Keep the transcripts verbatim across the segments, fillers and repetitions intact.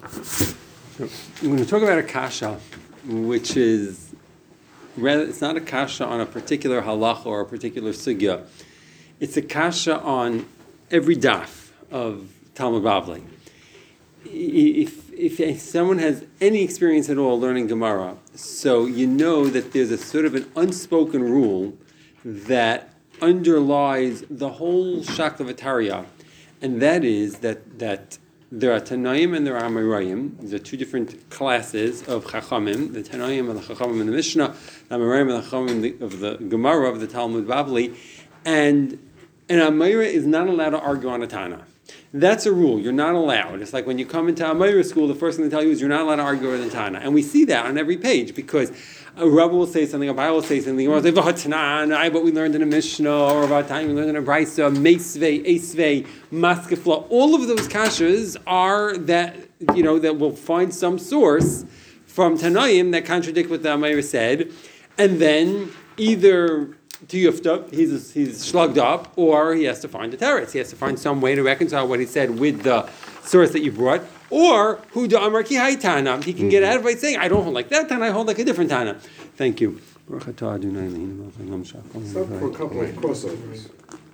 So I'm going to talk about a kasha, which is rather it's not a kasha on a particular halacha or a particular sugya. It's a kasha on every daf of Talmud Bavli. If, if if someone has any experience at all learning Gemara, so you know that there's a sort of an unspoken rule that underlies the whole Shaklavataria, and that is that that there are Tanaim and there are Amoraim. These are two different classes of Chachamim, the Tanaim and the Chachamim in the Mishnah, the Amoraim and the Chachamim of the Gemara, of the Talmud Bavli, and an Amora is not allowed to argue on a Tana. That's a rule. You're not allowed. It's like when you come into Amora school, the first thing they tell you is you're not allowed to argue on a Tana. And we see that on every page because a Rebbe will say something, a Bible will say something, or say, V'hatanan, what we learned in a Mishnah, or V'hatanan, we learned in a Brisa, Meisvei, Eisvei, Maskefla. All of those kashas are that, you know, that will find some source from Tanaim that contradict what the Amora said, and then either to Yufta, he's he's slugged up, or he has to find a teretz. He has to find some way to reconcile what he said with the source that you brought, or who da amar ki hay tana. He can get out of it by saying, I don't hold like that tana, I hold like a different tana. Thank you. Except for a couple of crossovers.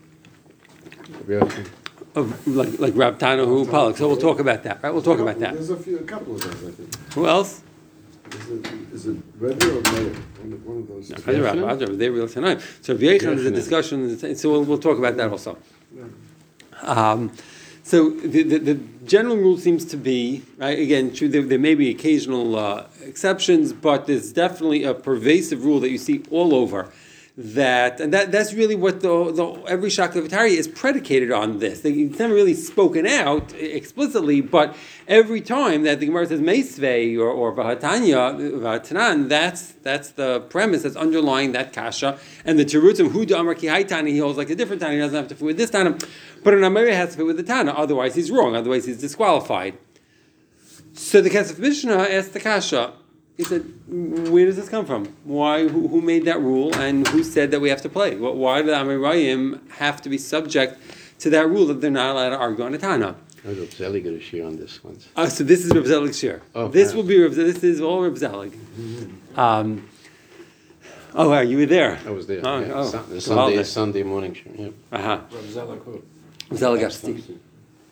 Of like like Rab Tana who Palak. So we'll talk about that, right? We'll talk about that. There's a few, a couple of those, I think. Who else? Is it, is it Rebbe or Meir? One of, one of those. No, they real tonight. So V'yechan is a discussion, so we'll, we'll talk about that also. Um, so the, the the general rule seems to be, right, again, true, there, there may be occasional uh, exceptions, but there's definitely a pervasive rule that you see all over. That and that that's really what the, the every Shaklavataria is predicated on. This it's never really spoken out explicitly, but every time that the Gemara says Meisvei or or V'hatanya V'hatanan, that's that's the premise that's underlying that kasha. And the terutzim Huda Amar Ki Hay Tana, he holds like a different Tana. He doesn't have to fit with this Tana, but an Amora has to fit with the Tana. Otherwise, he's wrong. Otherwise, he's disqualified. So the Kesef Mishnah asked the kasha. He said, where does this come from? Why? Who, who made that rule? And who said that we have to play? Why do the Amoraim have to be subject to that rule that they're not allowed to argue on a Tana? I Reb Zelig got a share on this one. Uh, so this is Reb Zelig's share. Oh, this will be Reb This is all Reb Zelig. Mm-hmm. Um, oh, wow, you were there. I was there. Oh, yeah. oh. Sun, the Sunday, well, Sunday morning show. Yeah. Uh-huh. Reb Zelig who? Reb Zelig Epstein.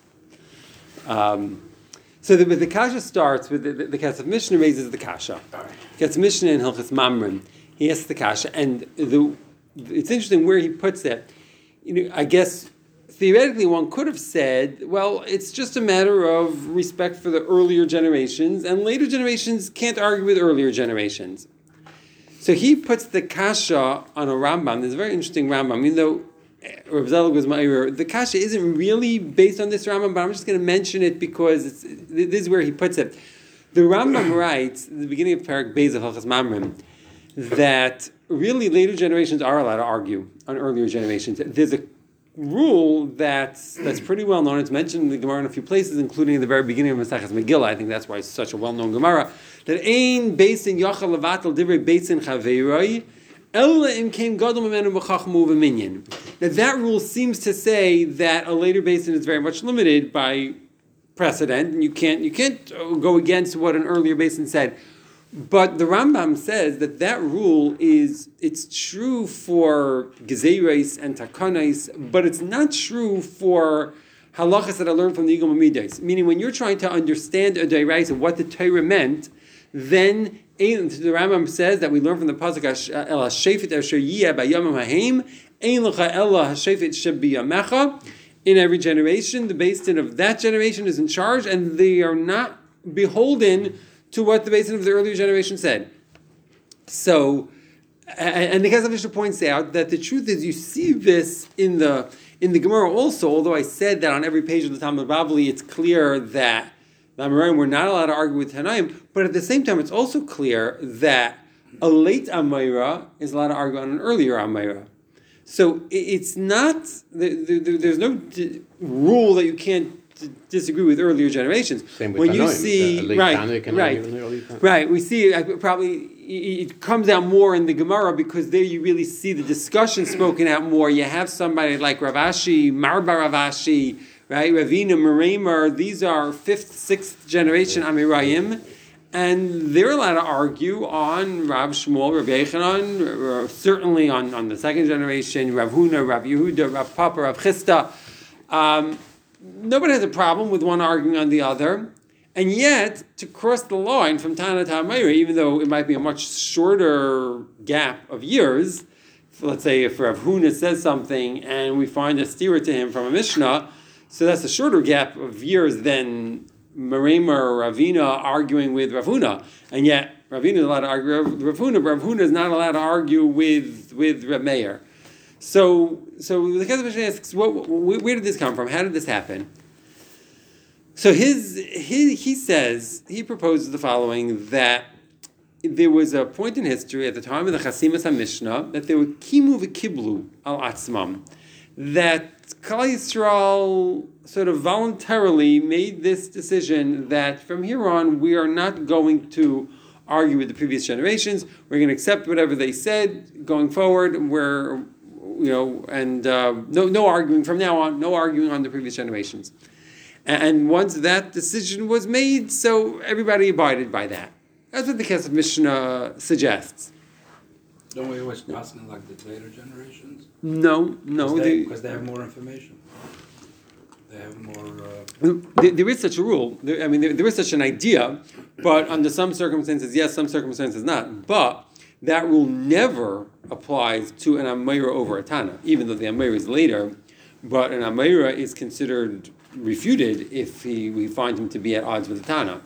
Um So the, the kasha starts with the, the, the Kesef Mishnah raises the kasha. Kesef Mishnah in Hilchos Mamrim, he asks the kasha, and the it's interesting where he puts it. You know, I guess theoretically one could have said, well, it's just a matter of respect for the earlier generations, and later generations can't argue with earlier generations. So he puts the kasha on a Rambam. There's a very interesting Rambam, even though Reb Zelig was my the kasha isn't really based on this Rambam, but I'm just going to mention it because it's, this is where he puts it. The Rambam writes at the beginning of Parak Beis of Hilchos Mamrim that really later generations are allowed to argue on earlier generations. There's a rule that's that's pretty well known. It's mentioned in the Gemara in a few places, including in the very beginning of Maseches Megillah. I think that's why it's such a well-known Gemara. That ein beisin yachal levatel divrei beisin chaveiroi. That that rule seems to say that a later basin is very much limited by precedent, and you can't you can't go against what an earlier basin said. But the Rambam says that that rule is it's true for gezeiros and takanos, but it's not true for halachas that I learned from the Yigam Midas. Meaning, when you're trying to understand a deraisa, what the Torah meant, then the Rambam says that we learn from the pasuk El Hashefet Asher Yiyeh Bayamim Haheim Ein Lecha Ella Hashefet Shebiyamecha. In every generation, the basin of that generation is in charge, and they are not beholden to what the basin of the earlier generation said. So, and the Kesef Mishnah points out that the truth is, you see this in the in the Gemara also. Although I said that on every page of the Talmud Bavli, it's clear that the Amoraim were not allowed to argue with Tanaim, but at the same time, it's also clear that a late Amora is allowed to argue on an earlier Amora. So it's not, there's no d- rule that you can't d- disagree with earlier generations. Same with when Tanaim. you see, the right, right, right, we see uh, probably it comes out more in the Gemara because there you really see the discussion spoken out more. You have somebody like Rav Ashi, Marba Rav Ashi, right? Ravina, Meremer, these are fifth, sixth generation Amirayim, and they're allowed to argue on Rav Shmuel, Rav Yechanan, certainly on, on the second generation, Rav Huna, Rav Yehuda, Rav Papa, Rav Chisda. Um, nobody has a problem with one arguing on the other. And yet, to cross the line from Tana to Amayra, even though it might be a much shorter gap of years, let's say if Rav Huna says something and we find a stira to him from a Mishnah, so that's a shorter gap of years than Meremer or Ravina arguing with Rav Huna. And yet, Ravina is allowed to argue with Rav Huna, but Rav Huna is not allowed to argue with, with Rav Meir. So, so the Kesef Mishnah asks, what, where did this come from? How did this happen? So his, his he says, he proposes the following, that there was a point in history at the time of the Chasimas HaMishnah that there were kimu v'kiblu al atzmam, that Klal Yisrael sort of voluntarily made this decision that from here on we are not going to argue with the previous generations. We're going to accept whatever they said going forward. We're, you know, and uh, no no arguing from now on. No arguing on the previous generations. And once that decision was made, so everybody abided by that. That's what the Kesef Mishnah suggests. Don't we always passing like the later generations? No, no. Because they, they, they have more information. They have more... Uh, there, there is such a rule. There, I mean, there, there is such an idea, but under some circumstances, yes, some circumstances not. But that rule never applies to an Amayra over a Tana, even though the Amayra is later. But an Amayra is considered refuted if he, we find him to be at odds with the Tana.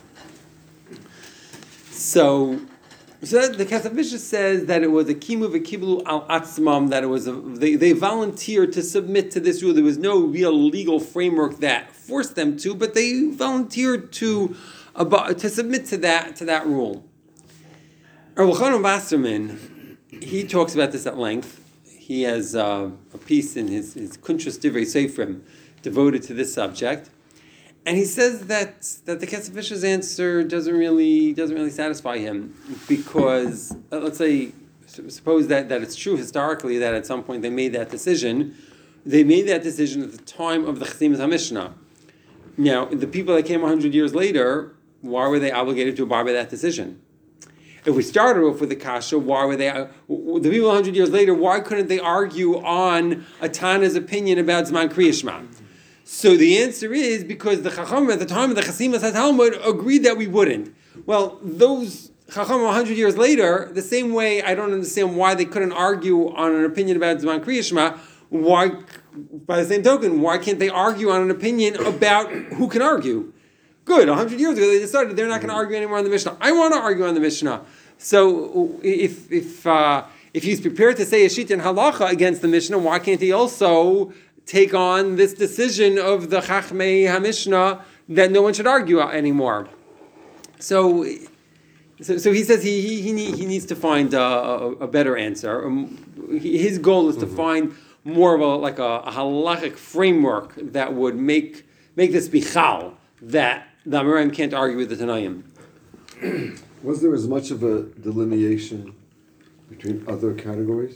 So, so that, the Kesef Mishnah says that it was a kimu v'kiblu al atzmam, that it was a, they, they volunteered to submit to this rule. There was no real legal framework that forced them to, but they volunteered to uh, to submit to that to that rule. Rav Elchanan Wasserman, he talks about this at length. He has uh, a piece in his, his Kuntrus Divrei Seifrim devoted to this subject. And he says that that the Kesef Mishnah's answer doesn't really doesn't really satisfy him, because uh, let's say suppose that, that it's true historically that at some point they made that decision. They made that decision at the time of the Chasimas HaMishnah. Now, the people that came one hundred years later, why were they obligated to abide by that decision? If we started off with the kasha, why were they? Uh, the people one hundred years later, why couldn't they argue on a Tana's opinion about Zman Kriya Shema? So the answer is because the Chacham at the time of the Chasimas HaTalmud agreed that we wouldn't. Well, those Chacham one hundred years later, the same way I don't understand why they couldn't argue on an opinion about Zman Kriya Shema. Why, by the same token, why can't they argue on an opinion about who can argue? Good, one hundred years ago they decided they're not going to argue anymore on the Mishnah. I want to argue on the Mishnah. So if if uh, if he's prepared to say a shita and halacha against the Mishnah, why can't he also take on this decision of the Chachmei HaMishnah that no one should argue anymore? So, so, so he says he he he, need, he needs to find a, a, a better answer. Um, he, his goal is to mm-hmm. find more of a like a, a halachic framework that would make make this bichal that the Amoraim can't argue with the Tanaim. Was there as much of a delineation between other categories?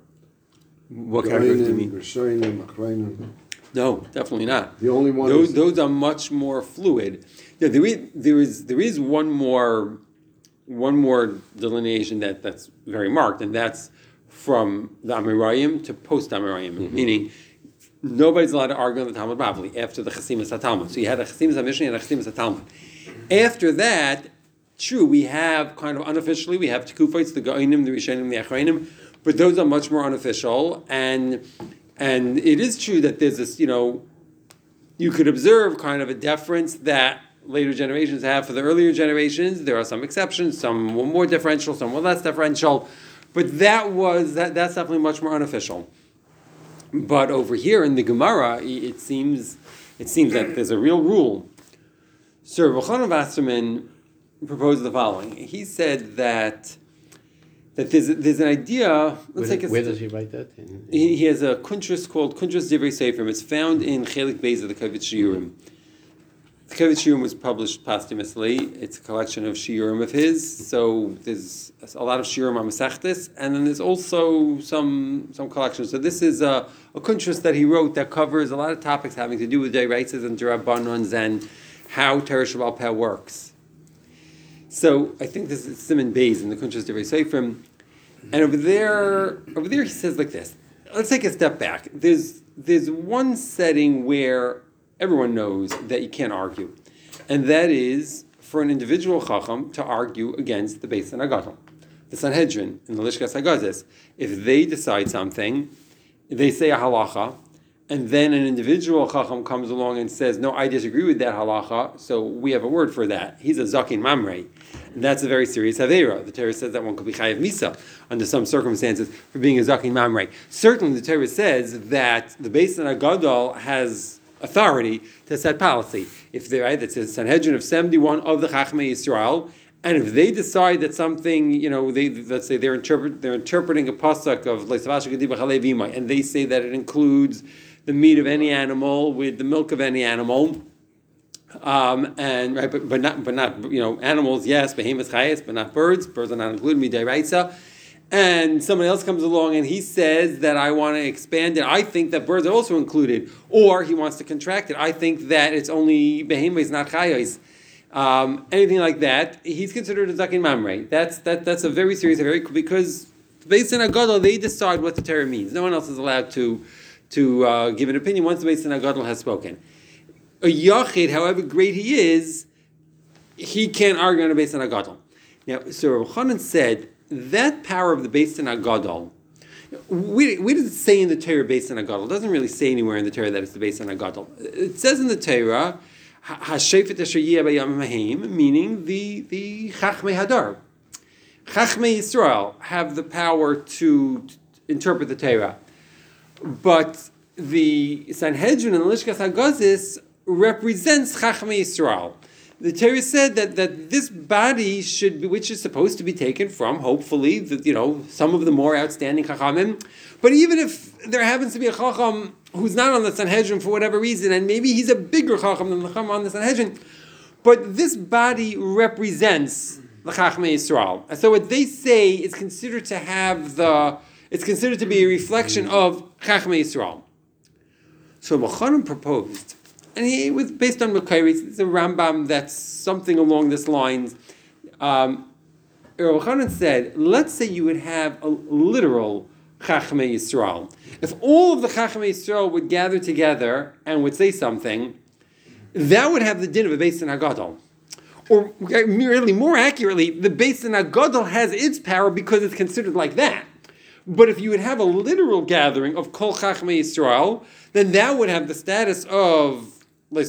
What categories do you mean? Rishonim, Achrayim? No, definitely not. The only one. Those is, those are much more fluid. Yeah, there is there is there is one more one more delineation that, that's very marked, and that's from the Amirayim to post Amirayim, mm-hmm. meaning nobody's allowed to argue on the Talmud Bavli after the Chasimas HaTalmud. So you had a Chasimas HaMishnah and a Chasimas HaTalmud. After that, true, we have kind of unofficially, we have Tekufos, the Ga'inim, the Rishonim, the Achrayim, but those are much more unofficial, and and it is true that there's this, you know, you could observe kind of a deference that later generations have for the earlier generations. There are some exceptions, some were more differential, some were less differential, but that was, that that's definitely much more unofficial. But over here in the Gemara, it seems it seems that there's a real rule. Sir Rav Elchanan Wasserman proposed the following. He said that that there's there's an idea. Let's where, take a, where does he write that? In, in he, he has a kuntrus called Kuntrus Divrei Seifrim. It's found in Chelik Beis of the Kavit Shiurim. The Kevet Shiurim was published posthumously. It's a collection of shiurim of his. So there's a lot of shiurim on Masechtas, and then there's also some some collections. So this is a, a kuntrus that he wrote that covers a lot of topics having to do with Deiraitzes and D'Rabbanans and how Teresh Sheba'al Peh works. So I think this is Simon Beis in the kuntrus Deirei Seifrim, and over there, over there he says like this. Let's take a step back. There's there's one setting where everyone knows that you can't argue, and that is for an individual chacham to argue against the Beis Hanagadol, the Sanhedrin, and the Lishkas Hagazis. If they decide something, they say a halacha, and then an individual chacham comes along and says, "No, I disagree with that halacha," so we have a word for that. He's a zakin mamrei, and that's a very serious havera. The Torah says that one could be chayav misa under some circumstances for being a zakin mamrei. Certainly, the Torah says that the Beis Hanagadol has authority to set policy. If they're right, it's a Sanhedrin of seventy-one of the Chachmei Yisrael, and if they decide that something, you know, they let's say they're interpret they're interpreting a pasuk of Leisavash Gediva Chalev Imai, and they say that it includes the meat of any animal with the milk of any animal, um, and right, but but not but not you know animals, yes, behemoths chayes, but not birds. Birds are not included. Midei Raisa. And someone else comes along and he says that I want to expand it. I think that birds are also included. Or he wants to contract it. I think that it's only behemoths, not chayos. Um, anything like that, he's considered a zakin mamrei. That's that. That's a very serious, very because based on Agadol, they decide what the Torah means. No one else is allowed to to uh, give an opinion once the Beis Hanagadol has spoken. A yachid, however great he is, he can't argue on a Beis Hanagadol. Now, so Rav Chanan said, that power of the Beis Hanagadol, we we didn't say in the Torah Beis Hanagadol. It doesn't really say anywhere in the Torah that it's the Beis Hanagadol. It says in the Torah, Hashefet Asher Yeh B'Yam Mahim, meaning the the Chachmei Hadar, Chachmei Yisrael have the power to interpret the Torah, but the Sanhedrin and the Lishkas Hagazis represents Chachmei Yisrael. The Torah said that, that this body should be, which is supposed to be taken from, hopefully, the, you know, some of the more outstanding chachamim. But even if there happens to be a chacham who's not on the Sanhedrin for whatever reason, and maybe he's a bigger chacham than the chacham on the Sanhedrin, but this body represents the Chachmei Yisrael. And so what they say is considered to have the, it's considered to be a reflection of Chachmei Yisrael. So Machanim proposed, and he was based on Makairis. It's a Rambam that's something along this lines. Um, Rav Chanan said, let's say you would have a literal Chachmei Yisrael. If all of the Chachmei Yisrael would gather together and would say something, that would have the din of a Beis Hanagadol. Or really, more accurately, the Beis Hanagadol has its power because it's considered like that. But if you would have a literal gathering of Kol Chachmei Yisrael, then that would have the status of that's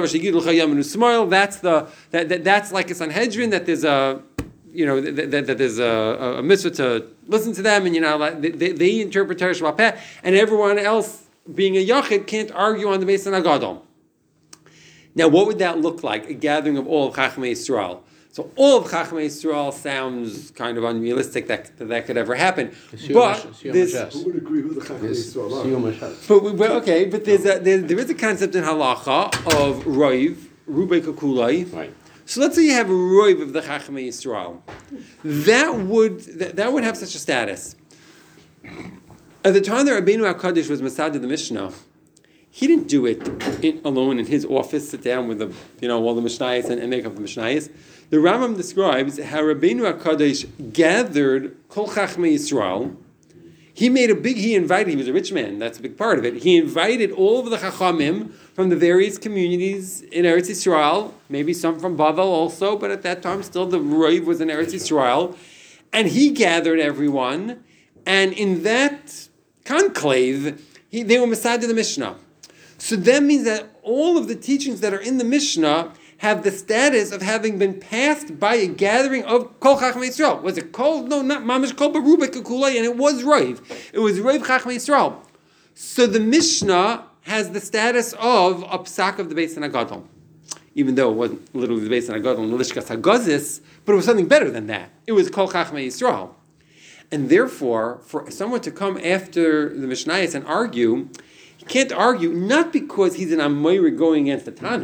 the that, that that's like a Sanhedrin, that there's a you know that, that, that there's a, a mitzvah to listen to them, and you know they, they, they interpret Teresh Sheba'al Peh, and everyone else being a yachid can't argue on the Beis Hanagadol. Now, what would that look like? A gathering of all of Chachmei Yisrael. So all of Chachmei Yisrael sounds kind of unrealistic that that, that could ever happen. But this, who would agree with the Chachmei Yisrael are? But, but okay, but there's a, there, there is a concept in halacha of roiv, rubei kakulai. Right. So let's say you have a roiv of the Chachmei Yisrael. That would that, that would have such a status. At the time that Rabbeinu HaKadosh was Masad of the Mishnah, he didn't do it in, alone in his office, sit down with the you know all the Mishnayos and, and make up the Mishnayos. The Rambam describes how Rabbeinu HaKadosh gathered Kol Chachmei Yisrael. He made a big, he invited, he was a rich man, that's a big part of it. He invited all of the Chachamim from the various communities in Eretz Yisrael, maybe some from Bavel also, but at that time still the Roiv was in Eretz Yisrael. And he gathered everyone, and in that conclave, he, they were Masad of the Mishnah. So that means that all of the teachings that are in the Mishnah have the status of having been passed by a gathering of Kol Chachmei Yisrael. Was it Kol? No, not Mamish Kol, but Rubik Kulei, and it was Roiv. It was Roiv Chachmei Yisrael. So the Mishnah has the status of a psak of the Beis Hanagadol, even though it wasn't literally the Beis Hanagadol and the Lishkas Hagazis, but it was something better than that. It was Kol Chachmei Yisrael. And therefore, for someone to come after the Mishnayos and argue, he can't argue, not because he's an Amoyri going against the Tana,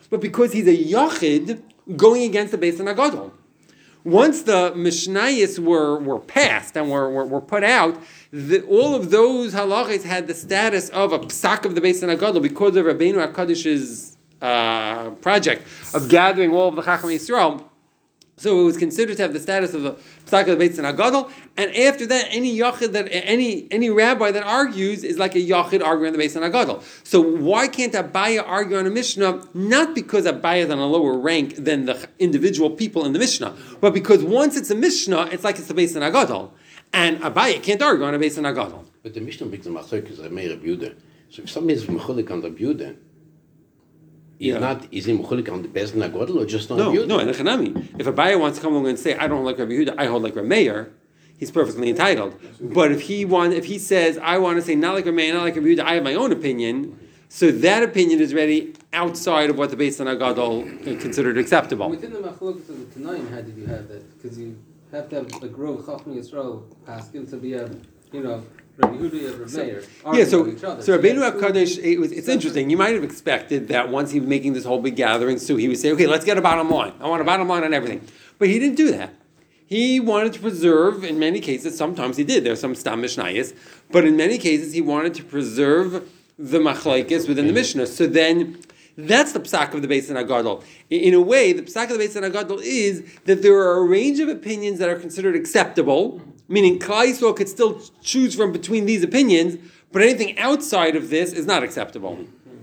but because he's a yachid going against the Beis Hanagadol. Once the Mishnayos were, were passed and were, were, were put out, the, all of those halachas had the status of a psak of the Beis Hanagadol because of Rabbeinu HaKadosh's uh, project of gathering all of the Chacham Yisrael. So it was considered to have the status of the psak of the Beis Hanagadol. And after that, any yachid that any any rabbi that argues is like a yachid arguing on the Beis Hanagadol. So why can't Abaya argue on a Mishnah? Not because Abaya is on a lower rank than the individual people in the Mishnah, but because once it's a Mishnah, it's like it's the Beis Hanagadol, and Abaya can't argue on a Beis Hanagadol. But the Mishnah brings a machlokes is a meir Reb Yehuda. So if somebody is mechulik on the Reb Yehuda, He's Yeah. not, is he mechulik on the Beis Hanagadol or just on No, Reb Yehuda? no, in the Chanami. If Abaya wants to come along and say, I don't like Rabbi Yehuda, I hold like Rabbi Meir, he's perfectly entitled. But if he want, if he says, I want to say not like Rabbi Meir, not like Rabbi Yehuda, I have my own opinion, so that opinion is already outside of what the Beis Hanagadol considered acceptable. Within the machlokas of the Tanaim, how did you have that? Because you have to have a grove Chachmei Yisrael Paskin to be a, you know, Rabbi Yehuda and Rabbi Meir. Yeah, so arguing with each other. so you Rabbeinu have two HaKadosh, it was, it's separate- interesting. You might have expected that once he was making this whole big gathering, so he would say, okay, let's get a bottom line. I want a bottom line on everything. But he didn't do that. He wanted to preserve, in many cases, sometimes he did, there are some stam mishnayos, but in many cases he wanted to preserve the machlekes within the Mishnah. So then, that's the psak of the Beis Hanagadol. In in a way, the psak of the Beis Hanagadol is that there are a range of opinions that are considered acceptable, meaning Klal Yisrael could still choose from between these opinions, but anything outside of this is not acceptable.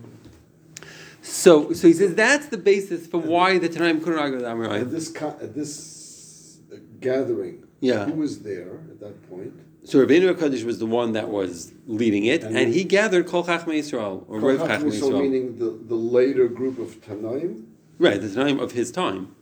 So, so he says that's the basis for why the Tanaim couldn't argue with At Amorai. this, co- at this uh, gathering, Yeah. who was there at that point? So Rabbeinu HaKadosh was the one that was leading it, And and he gathered Kol Chachmei Yisrael, or Rav Chachmei So Yisrael. meaning the, the later group of Tanaim? Right, the Tanaim of his time.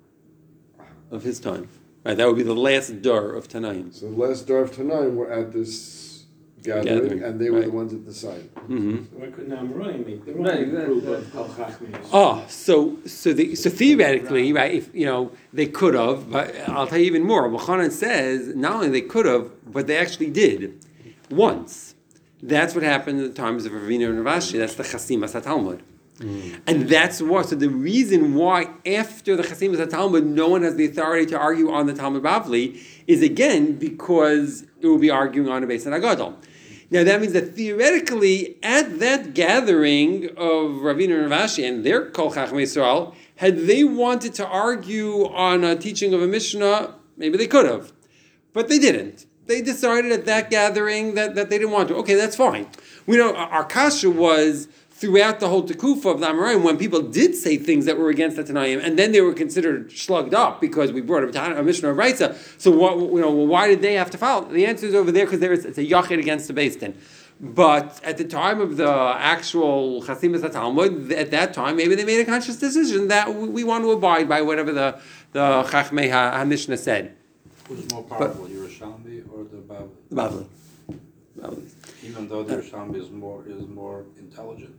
Of his time. Right, that would be the last Dar of Tanaim. So the last Dar of Tanaim were at this gathering, Gathering, and they were right. the ones that decided. Mm-hmm. Why couldn't Amorai make their Right, own exactly. group of Kol Chachmei? Oh, so so the, so theoretically, right? If you know they could have, but I'll tell you even more. Yochanan says not only they could have, but they actually did once. That's what happened in the times of Ravina and Rav Ashi. That's the Chasimas HaTalmud. And that's why. So the reason why after the Chasimas HaTalmud, no one has the authority to argue on the Talmud Bavli is again because it will be arguing on a Beis Hanagadol. Now that means that theoretically, at that gathering of Ravina and Rav Ashi and their Kol Chachmei Yisrael, had they wanted to argue on a teaching of a Mishnah, maybe they could have, but they didn't. They decided at that gathering that, that they didn't want to. Okay, that's fine. We know our kasha was throughout the whole Tekufa of the Amoraim when people did say things that were against the Tanaim, and then they were considered slugged up because we brought a, a Mishnah of Raisa. So what, you know, well, why did they have to follow? The answer is over there because there is it's a yachid against the Beis Din. But at the time of the actual Chasimas HaTalmud, at that time, maybe they made a conscious decision that we, we want to abide by whatever the the Chachmei HaMishnah said. Who's more powerful, Yerushalmi or the Bavli? The Bavli. Bavli. Even though the Yerushalmi is more is more intelligent.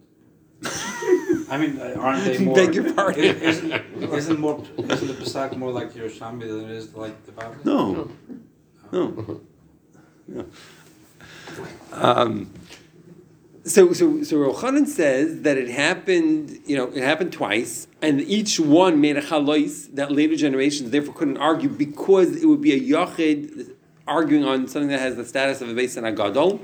I mean, uh, aren't they more? Beg your pardon. Isn't, isn't more? Isn't the Pesach more like Yerushalmi than it is like the Bavli? No. No. No. Um, so, so, so Rochanan says that it happened, you know, it happened twice, and each one made a chalois that later generations therefore couldn't argue because it would be a yachid arguing on something that has the status of a Beis Hanagadol.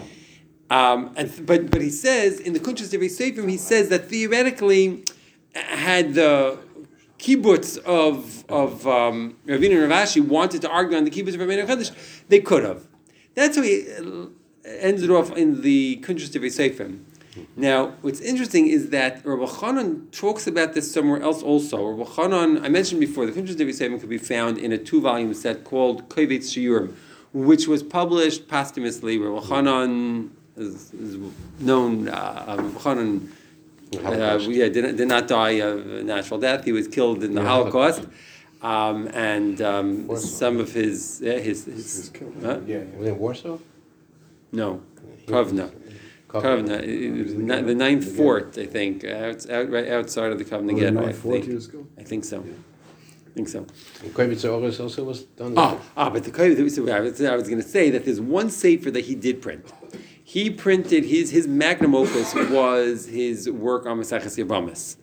Um, and but but he says in the Kuntres Divrei Seifrim, he says that theoretically, had the kibbutz of of um, Ravina and Rav Ashi wanted to argue on the kibbutz of Rabbeinu HaKadosh, they could have. That's how he uh, ends it off in the Kuntres Divrei Seifrim. Now, what's interesting is that Rabbi Chanan talks about this somewhere else also. Rabbi Chanan, I mentioned before, the Kuntres Divrei Seifrim could be found in a two-volume set called Kovetz Shiurim, which was published posthumously. Rabbi Chanan is, is known. Uh, Rabbi Chanan uh, yeah, did, did not die of a natural death. He was killed in the Yeah. Holocaust. Um, and um, Warsaw. some of his yeah, his, his, He was killed. huh? Yeah, Was it Warsaw? No, Kovna. Kovna, it was ni- the ninth fort, I think, out, out, right outside of the Kovna Oh, the Ghetto. I ninth fort think. he was killed? I think so. I think so. Kovetz Oros also was done. Oh, ah, but the Kovetz. So I was, I was going to say that there's one sefer that he did print. He printed his his magnum opus was his work on Maseches Yevamos.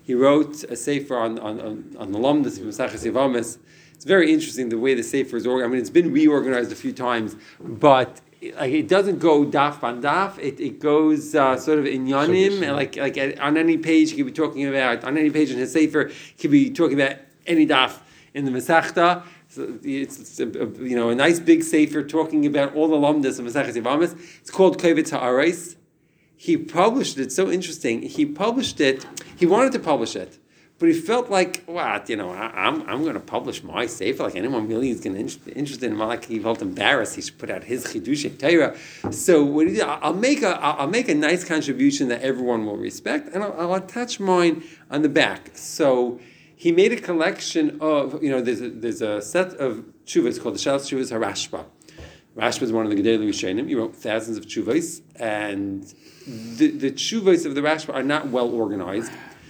He wrote a sefer on on on, on the Lamdas of Maseches Yevamos. It's very interesting the way the sefer is organized. I mean, it's been reorganized a few times, but like it doesn't go daf on daf. It it goes uh, sort of in yanim, and like like on any page he could be talking about on any page in his sefer he could be talking about any daf in the Masechta. So it's, it's a, a, you know a nice big sefer talking about all the lamdas of Maseches Yevamos. It's called Kovetz Ha'aros. He published it. So interesting. He published it. He wanted to publish it, but he felt like, what, you know, I, I'm I'm going to publish my sefer. Like anyone really is going to be interested in my, like he felt embarrassed. He should put out his chidush Torah. So what he did, I'll make a I'll make a nice contribution that everyone will respect, and I'll, I'll attach mine on the back. So he made a collection of, you know, there's a, there's a set of tshuvas called the Shalos Tshuvas HaRashba. Rashba is one of the Gedolei Rishonim. He wrote thousands of tshuvas, and the the tshuvas of the Rashba are not well organized.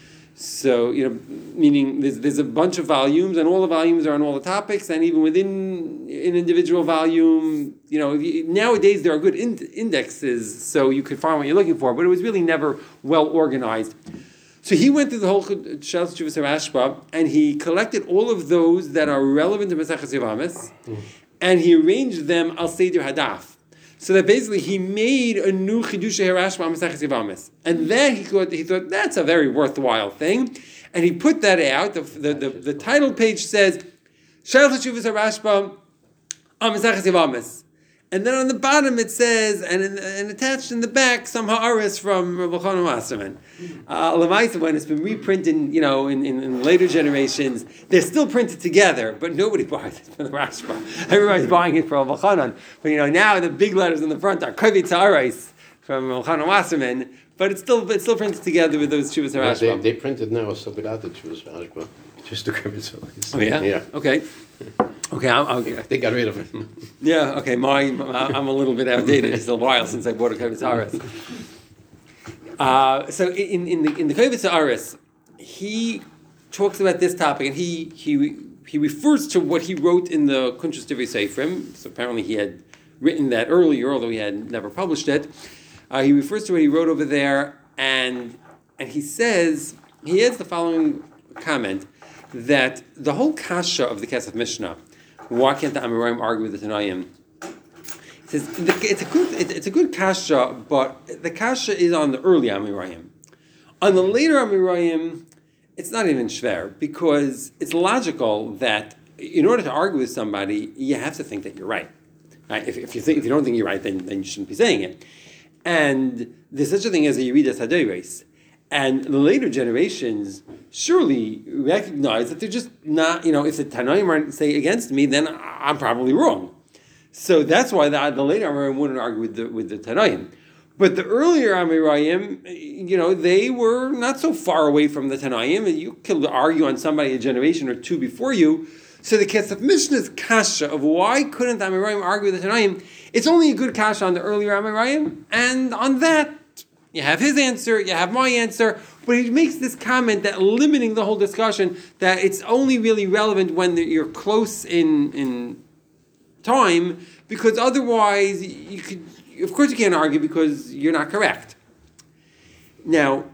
So, you know, meaning there's there's a bunch of volumes, and all the volumes are on all the topics, and even within an individual volume, you know, you, nowadays there are good in, indexes, so you could find what you're looking for, but it was really never well organized. So he went through the whole Shalos Tshuvas HaRashba, and he collected all of those that are relevant to Maseches Yevamos, and he arranged them al Seder Hadaf. So that basically he made a new Chidush HaRashba on Maseches Yevamos. And then he thought, he thought, that's a very worthwhile thing. And he put that out. The, the, the, the title page says, Shalos Tshuvas HaRashba on Maseches Yevamos. And then on the bottom it says, and, in, and attached in the back, some ha'aris from Rav Elchanan Wasserman. Uh, Lamaisa, when it's been reprinted, you know, in, in, in later generations, they're still printed together, but nobody buys it for the Rashba. Everybody's buying it for Rav Elchanan. But you know, now the big letters in the front are Kovetz Ha'aros from Rav Elchanan Wasserman, but it's still it's still printed together with those Tshuvas HaRashba. They, they printed now a without the Tshuvas HaRashba. Just the Kovetz Ha'aros. Oh yeah? Yeah. Okay. Okay, I'm, okay. They got rid of it. Yeah, okay, my, I'm a little bit outdated. It's a while since I bought a Kovetz Ha'aros. Uh, so in, in the in the Kovetz Ha'aros, he talks about this topic, and he he he refers to what he wrote in the Kuntres Divrei Seifrim. So apparently he had written that earlier, although he had never published it. Uh, he refers to what he wrote over there, and and he says, he adds the following comment, that the whole kasha of the Kesef Mishnah, why can't the Amoraim argue with the Tanaim? He says it's a good it's a good kasha, but the kasha is on the early Amoraim. On the later Amoraim, it's not even shver, because it's logical that in order to argue with somebody, you have to think that you're right. Right? If, if you think if you don't think you're right, then, then you shouldn't be saying it. And there's such a thing as a Yeridas Hadoros. And the later generations surely recognize that they're just not, you know, if the Tanaim aren't say against me, then I'm probably wrong. So that's why the, the later Amoraim wouldn't argue with the with the Tanaim. But the earlier Amoraim, you know, they were not so far away from the Tanaim, and you could argue on somebody a generation or two before you. So the Kesef Mishnah's kasha of why couldn't the Amoraim argue with the Tanaim, it's only a good kasha on the earlier Amoraim, and on that, you have his answer, you have my answer, but he makes this comment that limiting the whole discussion, that it's only really relevant when you're close in in time, because otherwise you could, of course you can't argue because you're not correct. Now,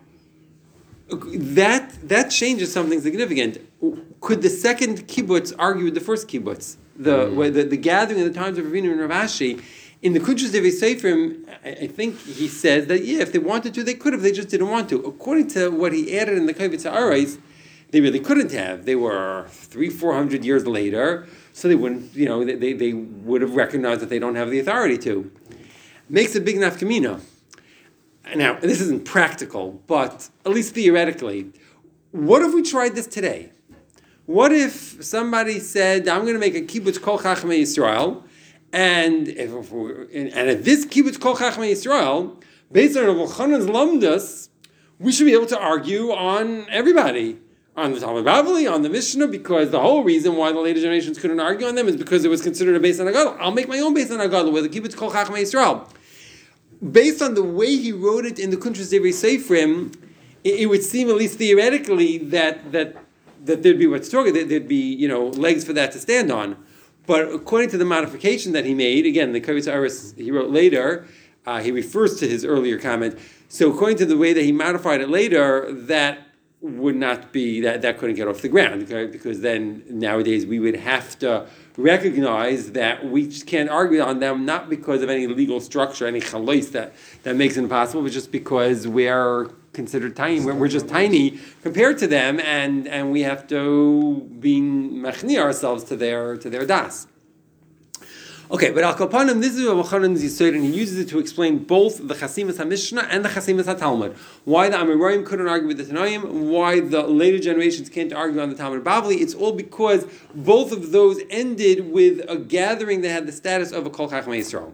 that that changes something significant. Could the second kibbutz argue with the first kibbutz? The mm. the, the gathering at the times of Ravina and Rav Ashi, in the Kuntres Divrei Seifrim, I think he says that, yeah, if they wanted to, they could have, they just didn't want to. According to what he added in the Kovetz Ha'aros, they really couldn't have. They were three, four hundred years later, so they wouldn't, you know, they, they, they would have recognized that they don't have the authority to. Makes a big nafkamina. Now, this isn't practical, but at least theoretically, what if we tried this today? What if somebody said, I'm going to make a kibbutz kol chachmei Yisrael, And if, if and if this kibbutz kol chachmei Yisrael, based on Rav Elchanan's lamdas, we should be able to argue on everybody, on the Talmud Bavli, on the Mishnah, because the whole reason why the later generations couldn't argue on them is because it was considered a base on Agadol. I'll make my own base on Agadol with the kibbutz kol chachmei Yisrael. Based on the way he wrote it in the Kuntres Divrei Seifrim, it, it would seem, at least theoretically, that that that there'd be what's talking, that there'd be, you know, legs for that to stand on. But according to the modification that he made, again, the Kovetz Ha'aros he wrote later, uh, he refers to his earlier comment. So according to the way that he modified it later, that would not be, that, that couldn't get off the ground, okay? Because then nowadays we would have to recognize that we just can't argue on them, not because of any legal structure, any chalais that, that makes it impossible, but just because we're considered tiny, we're, we're just tiny compared to them, and, and we have to be machni ourselves to their to their das. Okay, but Al Kapanim, this is what Chanan's Yisod, and he uses it to explain both the Chasimas HaMishnah and the Chasimas HaTalmud. Why the Amoraim couldn't argue with the Tanaim, why the later generations can't argue on the Talmud Bavli. It's all because both of those ended with a gathering that had the status of a Kol Chachmei Yisrael.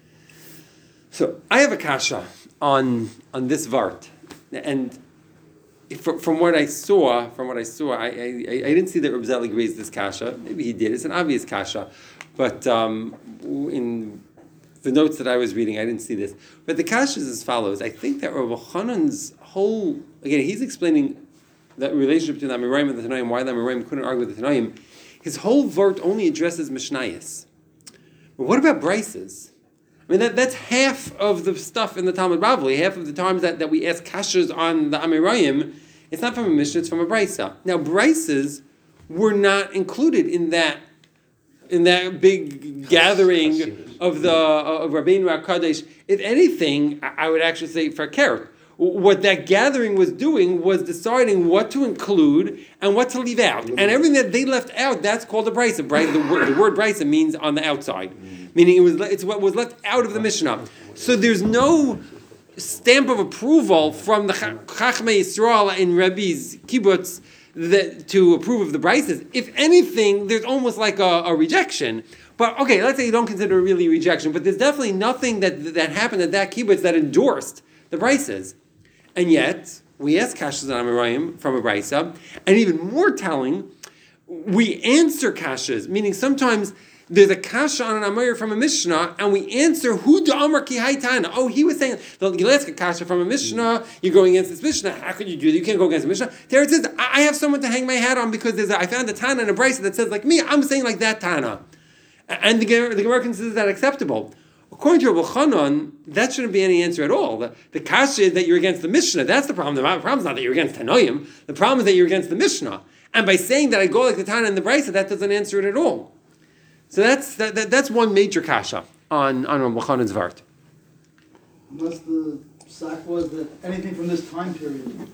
So, I have a kasha on, on this Vart, and from, from what I saw, from what I saw, I, I, I didn't see that Reb Zelig raised this kasha. Maybe he did. It's an obvious kasha. But um, in the notes that I was reading, I didn't see this. But the kasha is as follows. I think that Rabbi Hanan's whole, again, he's explaining that relationship between the Amoraim and the Tanaim, why the Amoraim couldn't argue with the Tanaim. His whole vart only addresses Mishnayos. But what about Brises? I mean, that, that's half of the stuff in the Talmud Bavli. Half of the times that, that we ask kashas on the Amoraim, it's not from a Mishnah, it's from a Brisa. Now, Brises were not included in that in that big gathering of the of Rabbeinu HaKadosh. If anything, I would actually say for Keret. What that gathering was doing was deciding what to include and what to leave out. And everything that they left out, that's called a brisa. The word, the word brisa means on the outside, meaning it was it's what was left out of the Mishnah. So there's no stamp of approval from the Chachmei Yisrael in Rabbi's kibbutz that, to approve of the brises. If anything, there's almost like a, a rejection. But okay, let's say you don't consider it really a rejection, but there's definitely nothing that that happened at that kibbutz that endorsed the brises. And yet, we ask kashas on Amoraim from a brisa, and even more telling, we answer kashas, meaning sometimes there's a kasha on an Amor from a Mishnah, and we answer, Hu da'amar ki haytana. Oh, he was saying, you'll ask a kasha from a Mishnah, you're going against this Mishnah, how could you do that? You can't go against the Mishnah. There it says, I have someone to hang my hat on because there's a, I found a Tana and a Brisa that says like me, I'm saying like that Tana. And the, the Gemara considers that acceptable. According to Rabbi Chanan, that shouldn't be any answer at all. The, the kasha is that you're against the Mishnah. That's the problem. The problem is not that you're against Tanoim. The problem is that you're against the Mishnah. And by saying that I go like the Tana and the Brisa, that doesn't answer it at all. So that's that, that, that's one major kasha on, on Rabbi Chanan's Vart. Unless the psak was that anything from this time period.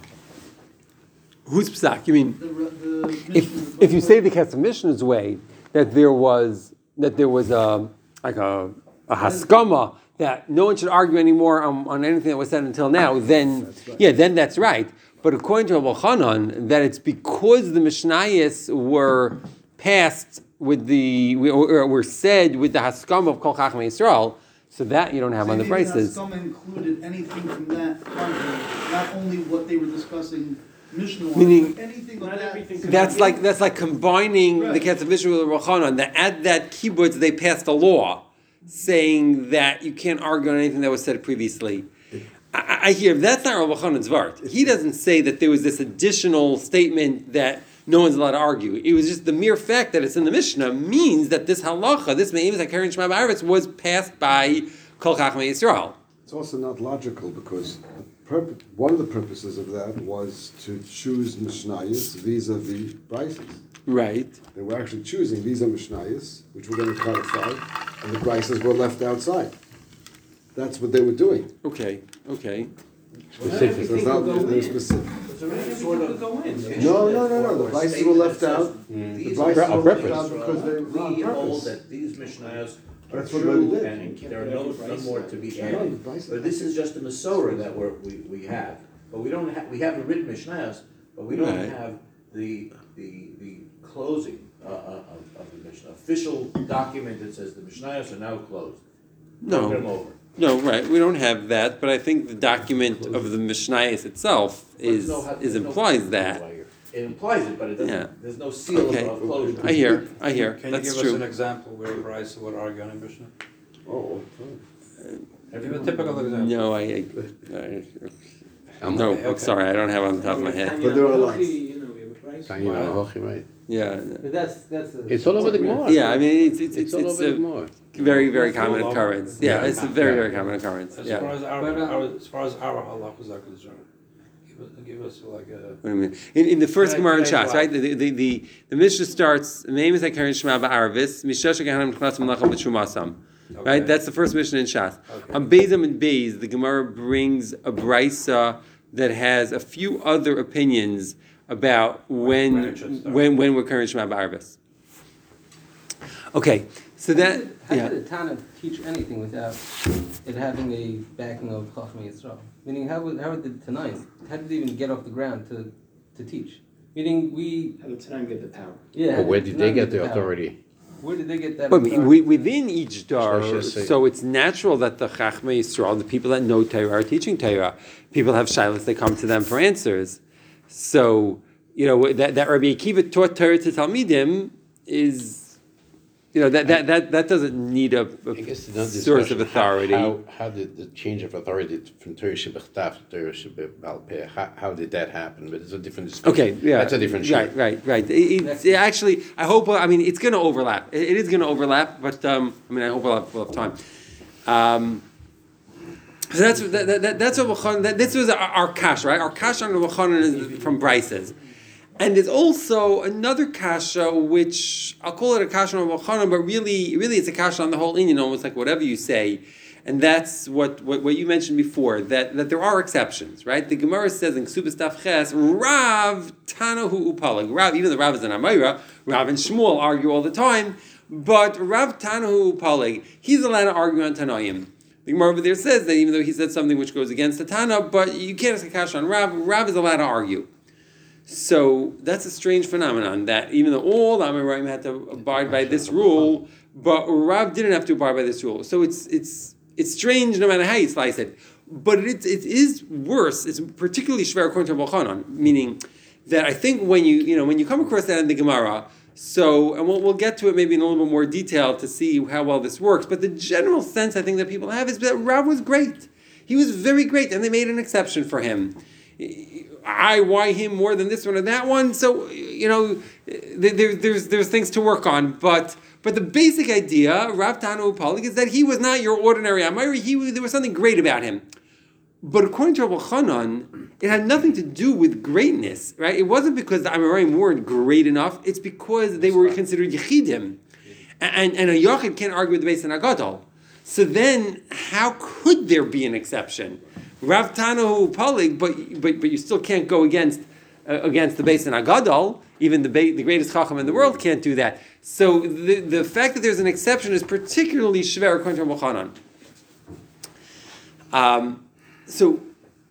Who's psak? You mean The, the if if you say the Kesef Mishnah's way that there was that there was a like a, a haskama that no one should argue anymore on, on anything that was said until now, then right. yeah, then that's right. But according to Rabbi Chanan, that it's because the Mishnayos were passed with the or were said with the haskama of Kol Chachmei Yisrael, so that you don't have so on the prices. Haskama included anything from that time, not only what they were discussing. Mishnah, meaning anything like that. That's like that's like combining right. the Kesef Mishnah with the Rabbi Chanan. That at that kibbutz they passed a law saying that you can't argue on anything that was said previously. I, I hear that's not Rabbi Chanan's vart. He doesn't say that there was this additional statement that no one's allowed to argue. It was just the mere fact that it's in the Mishnah means that this halacha, this me'emes HaKeren Shema B'Aretz, was passed by Kol Chachmei Yisrael. It's also not logical because the purpose, one of the purposes of that was to choose Mishnayos vis-a-vis Brises. Right. They were actually choosing these are Mishnayos, which we're going to codify, and the Brises were left outside. That's what they were doing. Okay. Okay. Specific. So it's not they're specific. Sort of go in. No, no, no, no. The Brises were left out. Mm. The These Brises are were left purpose. out because they were on We hold purpose. that these Mishnayos are That's what true they did. and there are no, no more to be No, added. the Brises- But this is just a Masorah that we're, we, we have. But we don't have, we have a written Mishnayos, but we don't Right. have the, the, the closing uh, uh, of, of the Mishnah. Official document that says the Mishnayos are now closed. No. Put them over. No, right. We don't have that, but I think the document of the Mishnayos itself is There's no- is there's no implies proof that. why you're- It implies it, but it doesn't, Yeah. there's no seal Okay. of closure. I hear. I hear. Can That's you give true. us an example where Bryce would argue on a Mishnah? Oh, Give a typical example. No, I. I, I I'm no, Okay, I'm okay. sorry. I don't have it on the top of my head. But there are lots. You know, we have a price. Tanya Hochi, right? Yeah. But that's that's. A, It's all over the Gemara. Yeah. I mean, it's it's It's it's, all it's over the a Gemara. very very common Yeah. occurrence. Yeah, Yeah. it's a very very common occurrence. As Yeah. far as our, But, uh, our as far as our halachas are concerned, if give us like a. Wait a minute. In, in the first Can I- Gemara in can I Shas, go right? out? The, the, the, the Mishnah starts, Name is Hakarin Shema Ba'arvis, Mishasha Gehanim Knas Melacha B'Shumasam. Right? Okay. That's the first Mishnah in Shas. Okay. On Beizam and Beiz, the Gemara brings a brisa that has a few other opinions about when When it should start. when, when we're Karin Shema Ba'arvis. Okay, so that, How yeah. did a Tana teach anything without it having a backing of Chachmei Yisrael? Meaning, how would how would the Tanais, how did they even get off the ground to, to teach? Meaning, we How did Tanai get the power? yeah. But where how did Tanai they get the power? authority? Where did they get that? But I mean, authority? wi- within each dar, So I should say- so it's natural that the Chachmei Yisrael, the people that know Torah, are teaching Torah. People have shilas; they come to them for answers. So you know that that Rabbi Akiva taught Torah to Talmidim is, you know, that that that, that doesn't need a, a I guess another source of discussion, authority. How, how, how did the change of authority from Torah Shebechtav to Torah Shebal Peh, how, how did that happen? But it's a different discussion. Okay, yeah, That's a different show. Right, right, right. It- it's- it actually, I hope. I mean, it's going to overlap. It, it is going to overlap, but um, I mean, I hope we'll have, we'll have time. Um, so that's that, that, that, that's what B'chanan, that, this was our, our kasha, right? Our kasha on the B'chanan is from Brises. And there's also another kasha, which I'll call it a kasha on B'chanan, but really, really it's a kasha on the whole Indian, almost like whatever you say. And that's what, what, what you mentioned before, that, that there are exceptions, right? The Gemara says in Ksubas Daf Ches, Rav Tanahu Upalag. Rav, even the Rav is an Amayra, Rav and Shmuel argue all the time, but Rav Tanahu Upalag, he's allowed to argue on Tanoim. The Gemara over there says that even though he said something which goes against the Tana, but you can't ask a kasha on Rav, Rav is allowed to argue. So that's a strange phenomenon, that even though all the Amoraim had to abide by this rule, but Rav didn't have to abide by this rule. So it's it's it's strange no matter how you slice it. But it, it is worse, it's particularly shver according to B'chanan, meaning that I think when you you know when you come across that in the Gemara, so, and we'll, we'll get to it maybe in a little bit more detail to see how well this works, but the general sense I think that people have is that Rav was great. He was very great, and they made an exception for him. I, why him more than this one or that one? So, you know, there, there's there's things to work on, but but the basic idea, Rav Tanu Upalik, is that he was not your ordinary Amari. He there was something great about him. But according to Rabbi Chanan, it had nothing to do with greatness, right? It wasn't because the Amoraim weren't great enough. It's because they were considered Yechidim. And, and a Yachid can't argue with the Beis Hanagadol. So then, how could there be an exception? Rav Tanahu Palig, but, but but you still can't go against uh, against the Beis Hanagadol. Even the ba- the greatest Chacham in the world can't do that. So the, the fact that there's an exception is particularly shver according to Rabbi Chanan. Um, So,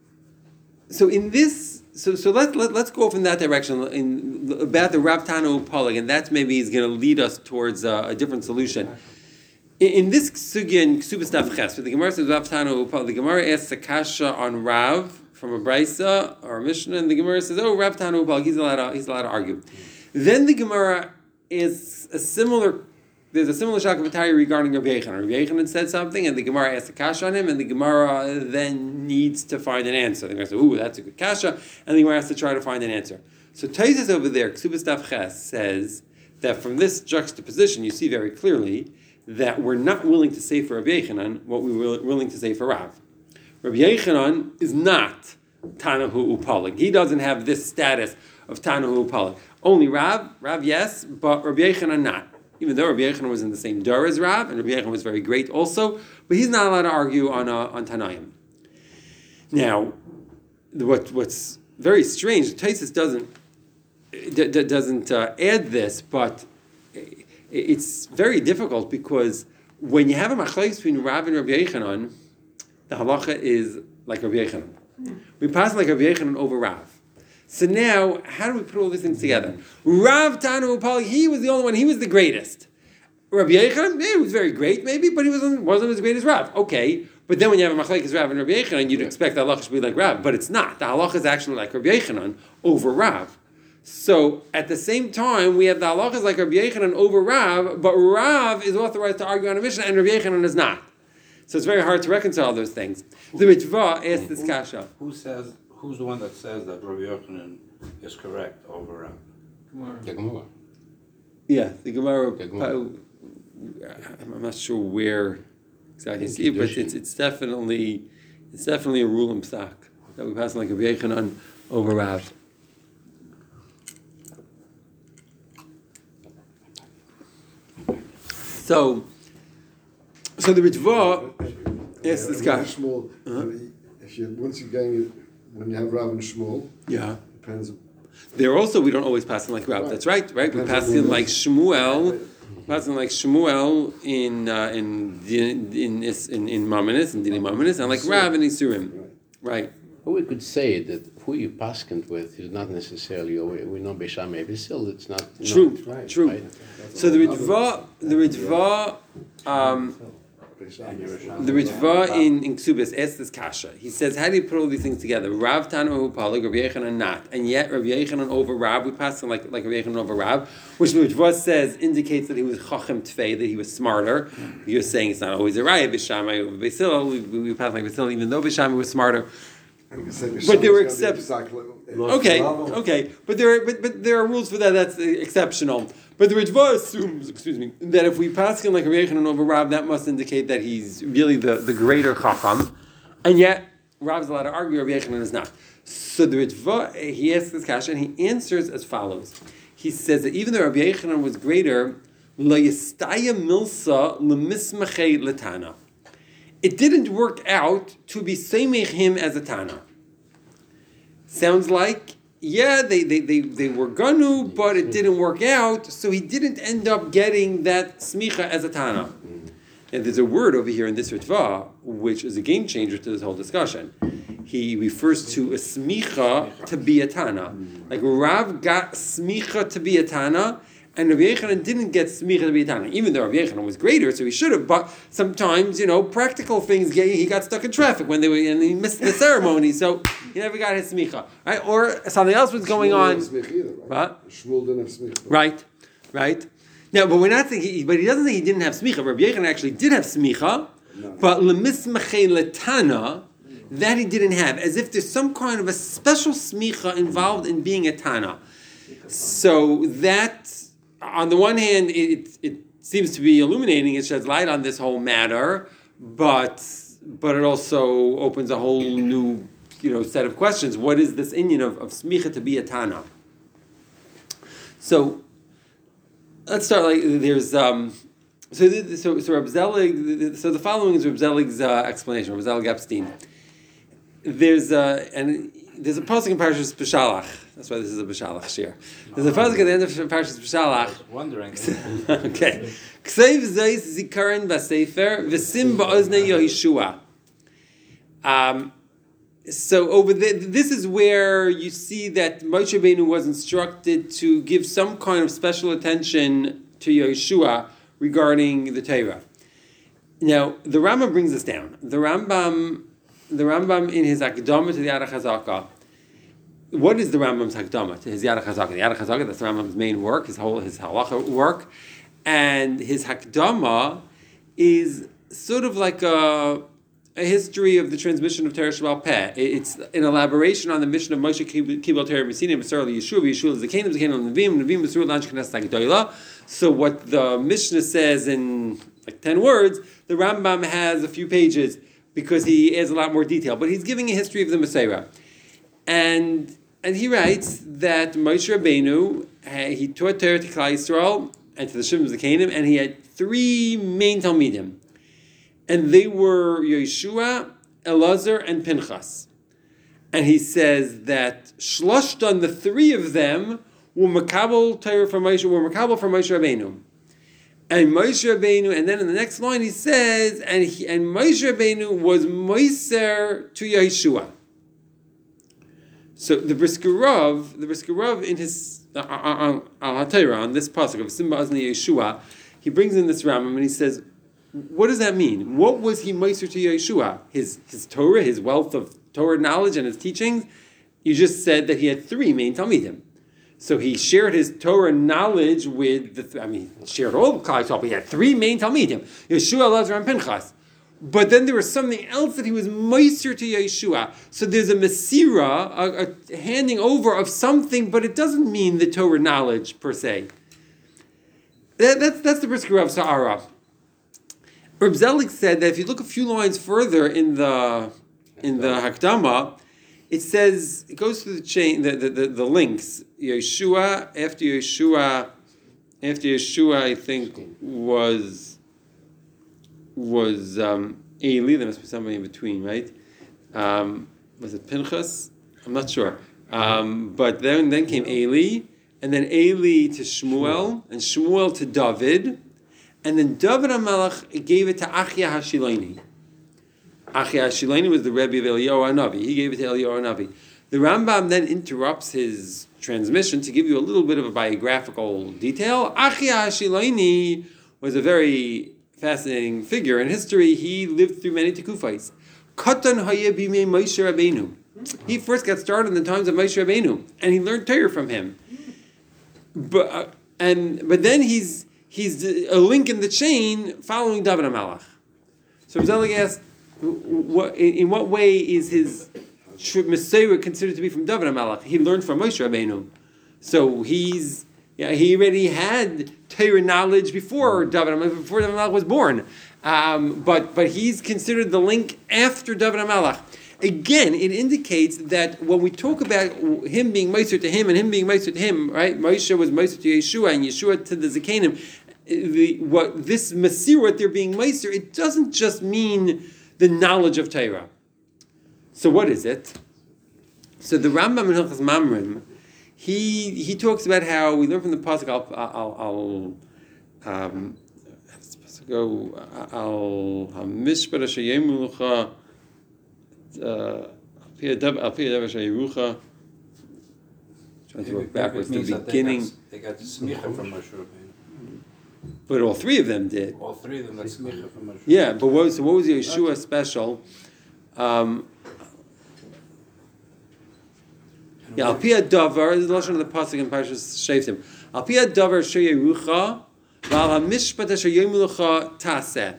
so in this, so so let, let let's go off in that direction in about the Rav Tanu Palig, and that's maybe is going to lead us towards uh, a different solution. In, in this sugya in Ksubas Daf Ches, where the Gemara says Rav Tanu Palig, the Gemara asks a kasha on Rav from a brisa or a Mishnah, and the Gemara says, "Oh, Rav Tanu Palig, he's allowed to, he's allowed to argue." Then the Gemara is a similar. There's a similar shakavatari regarding Rabbi Yechanan. Rabbi Yechanan said something, and the Gemara asked a kasha on him, and the Gemara then needs to find an answer. The Gemara says, "Ooh, that's a good kasha," and the Gemara has to try to find an answer. So Taisus over there, Ksubas Daf Ches, says that from this juxtaposition, you see very clearly that we're not willing to say for Rabbi Yechanan what we were willing to say for Rav. Rabbi Yechanan is not Tanahu Upalig. He doesn't have this status of Tanahu Upalig. Only Rav, Rav yes, but Rabbi Yechanan not. Even though Rabbi Yechanan was in the same dar as Rav, and Rabbi Yechanan was very great also, but he's not allowed to argue on uh, on Tanaim. Now, what what's very strange, Taisus doesn't d- d- doesn't uh, add this, but it's very difficult because when you have a machlokes between Rav and Rabbi Yechanan, the halacha is like Rabbi Yechanan. We pass like Rabbi Yechanan over Rav. So now, how do we put all these things together? Rav Tanu Upali, he was the only one, he was the greatest. Rabbi Yechanan, yeah, he was very great, maybe, but he wasn't, wasn't as great as Rav. Okay, but then when you have a machlekes Rav and Rabbi Yechanan, you'd expect the halacha to be like Rav, but it's not. The halacha is actually like Rabbi Yechanan over Rav. So at the same time, we have the halachas like Rabbi Yechanan over Rav, but Rav is authorized to argue on a Mishnah, and Rabbi Yechanan is not. So it's very hard to reconcile those things. The Ritva asked this kasha. Who says? Who's the one that says that Rabbi Yochanan is correct over Rav? The Gemara. Yeah, the Gemara. The Gemara. I'm not sure where exactly you see it, but it's it's definitely it's definitely a rule in Psak that we pass like Rabbi Yechanan over Rav. So, so the Ritva, yes, this guy. Shmuel, if you once you're going, when you have Rav and Shmuel, Yeah. depends. There also, we don't always pass in like Rav. That's right, right? We Depends pass on who in it like is. Shmuel, pass in like Shmuel in uh, in in in in, in Mamonis, in Dini Mamonis, and like Rav and Isurim, right? Well, we could say that who you paskent with is not necessarily, or we, we know Beishameh, but still it's not. True, not right, true. right? So the Ritva, the Ritva, um, the Ritva in, in Ksubis asks this kasha. He says, how do you put all these things together? Rav Tana Hu Palig, Rav Yechanan not, and yet Rav Yechanan over Rav. We pass on like like Rav Yechanan over Rav, which the Ritva says indicates that he was chachem tfei, that he was smarter. You're saying it's not always a raya. Bishamai over Beis Hillel. We, we pass like Beis Hillel, even though Bishamai was smarter. But there were exceptions. Okay, okay, but there, are, but but there are rules for that. That's uh, exceptional. But the Ritva assumes, excuse me, that if we pass him like a Yechanan over Rav, that must indicate that he's really the, the greater Chacham, and yet Rav's allowed to argue, Rav Yechanan is not. So the Ritva, he asks this question, and he answers as follows. He says that even though Rav Yechanan was greater, lo yistaya milsa lemismachei letana. It didn't work out to be samech him as a Tana. Sounds like, yeah, they, they, they, they were ganu, but it didn't work out, so he didn't end up getting that smicha as a Tana. And there's a word over here in this Ritva, which is a game changer to this whole discussion. He refers to a smicha to be a Tana. Like Rav got smicha to be a Tana, and Rav Yechanan didn't get smicha to be a Tana, even though Rav Yechanan was greater, so he should have. But sometimes, you know, practical things, he got stuck in traffic when they were, and he missed the ceremony, so he never got his smicha, right? Or something else was going on. What? Shmuel didn't have smicha. Right, right. Now, but we're not saying, he, but he doesn't say he didn't have smicha. Rabbi Yechanan actually did have smicha, no. But lemismachei letana, that he didn't have, as if there's some kind of a special smicha involved in being a tana. So that, on the one hand, it it seems to be illuminating. It sheds light on this whole matter, but but it also opens a whole new, you know, set of questions. What is this inyan of, of smicha to be a tana? So let's start. Like there's um, so so so Reb Zelig. So the following is Reb Zelig's uh, explanation. Reb Zelig Epstein. There's uh, and there's a pasuk in Parashas Beshalach. That's why this is a Beshalach shir. There's a pasuk at the end of Parashas Beshalach. Wondering. Okay. Ksev zeis zikaron v'sefer v'sim ba'oznei Yehoshua. Um. So over there, this is where you see that Moshe Rabbeinu was instructed to give some kind of special attention to Yeshua regarding the Torah. Now, the Rambam brings this down. The Rambam, the Rambam in his Akdama to the Yad HaChazaka. What is the Rambam's Akdama to his Yad HaChazaka? The Yad HaChazaka, that's the Rambam's main work, his whole his halacha work, and his Akdama is sort of like a. a history of the transmission of Torah Shebal Peh. It's an elaboration on the mission of Moshe Kibel Torah Messina, Masar Yeshua, Yeshua is the Canaan, the Canaan, Nevim, Nevim, Masur, Lanch Knesset Agdoila. So what the Mishnah says in like ten words, the Rambam has a few pages because he adds a lot more detail. But he's giving a history of the Messiah. And and he writes that Moshe Rabbeinu, uh, he taught Torah to Klal Yisrael and to the Shivim of the Canaan, and he had three main Talmidim. And they were Yeshua, Elazar, and Pinchas. And he says that Shloshtan, the three of them, were Makabel Torah from Moshe, were Makabel from Moshe Rabbeinu. And Moshe Rabbeinu, and then in the next line he says, and he, and Moshe Rabbeinu was Moiser to Yeshua. So the Brisker Rav, the Brisker Rav in his uh, on, on, on, on this pasuk of Simba Azni Yeshua, he brings in this Rambam and he says, what does that mean? What was he meiser to Yeshua? His his Torah, his wealth of Torah knowledge and his teachings? You just said that he had three main Talmidim. So he shared his Torah knowledge with, the th- I mean, shared all the Klal Yisrael, but he had three main Talmidim, Yeshua, Elazar, and Pinchas. But then there was something else that he was meiser to Yeshua. So there's a Mesira, a, a handing over of something, but it doesn't mean the Torah knowledge per se. That, that's, that's the Brisker Rav Sa'ara. Reb Zelig said that if you look a few lines further in the in the Hakdama, it says, it goes through the chain, the, the, the, the links. Yeshua, after Yeshua, after Yeshua, I think, was, was um, Eli, there must be somebody in between, right? Um, was it Pinchas? I'm not sure. Um, but then, then came Eli, and then Eli to Shmuel, and Shmuel to David, and then David HaMelech gave it to Achia HaShiloni. Achia HaShiloni was the Rebbe of Eliyahu HaNavi. He gave it to Eliyahu HaNavi. The Rambam then interrupts his transmission to give you a little bit of a biographical detail. Achia HaShiloni was a very fascinating figure in history. He lived through many tekufais. Katan Hayeh Bimei Moshe Rabbeinu. He first got started in the times of Moshe Rabbeinu, and he learned Torah from him. But uh, and but then he's he's a link in the chain following David HaMelech. So Zelig asked, what, in, in what way is his Messiah considered to be from David HaMelech? He learned from Moshe Rabbeinu, so he's yeah he already had Torah knowledge before David HaMelech, before David HaMelech was born. Um, but but he's considered the link after David HaMelech. Again, it indicates that when we talk about him being Moshe to him and him being Moshe to him, right? Moshe was Moshe to Yeshua and Yeshua to the Zekanim. The, what this Masir, what they're being Moshe, it doesn't just mean the knowledge of Torah. So what is it? So the Rambam in Hilchos Mamrim, he he talks about how we learn from the pasuk. I'll I'll, I'll um, go al hamishpat asher yemulucha. Uh, trying to work backwards to the beginning. They got the smicha from Moshe Rabbeinu. But all three of them did. All three of them got smicha from Moshe. Yeah, but what was, so what was Yeshua special? Um, yeah, Al Pi Davar, this is the lashon of the pasuk in Parshas Shoftim. Al Pi Davar Asher Yerucha, V'al HaMishpat Asher Yemulucha Taseh.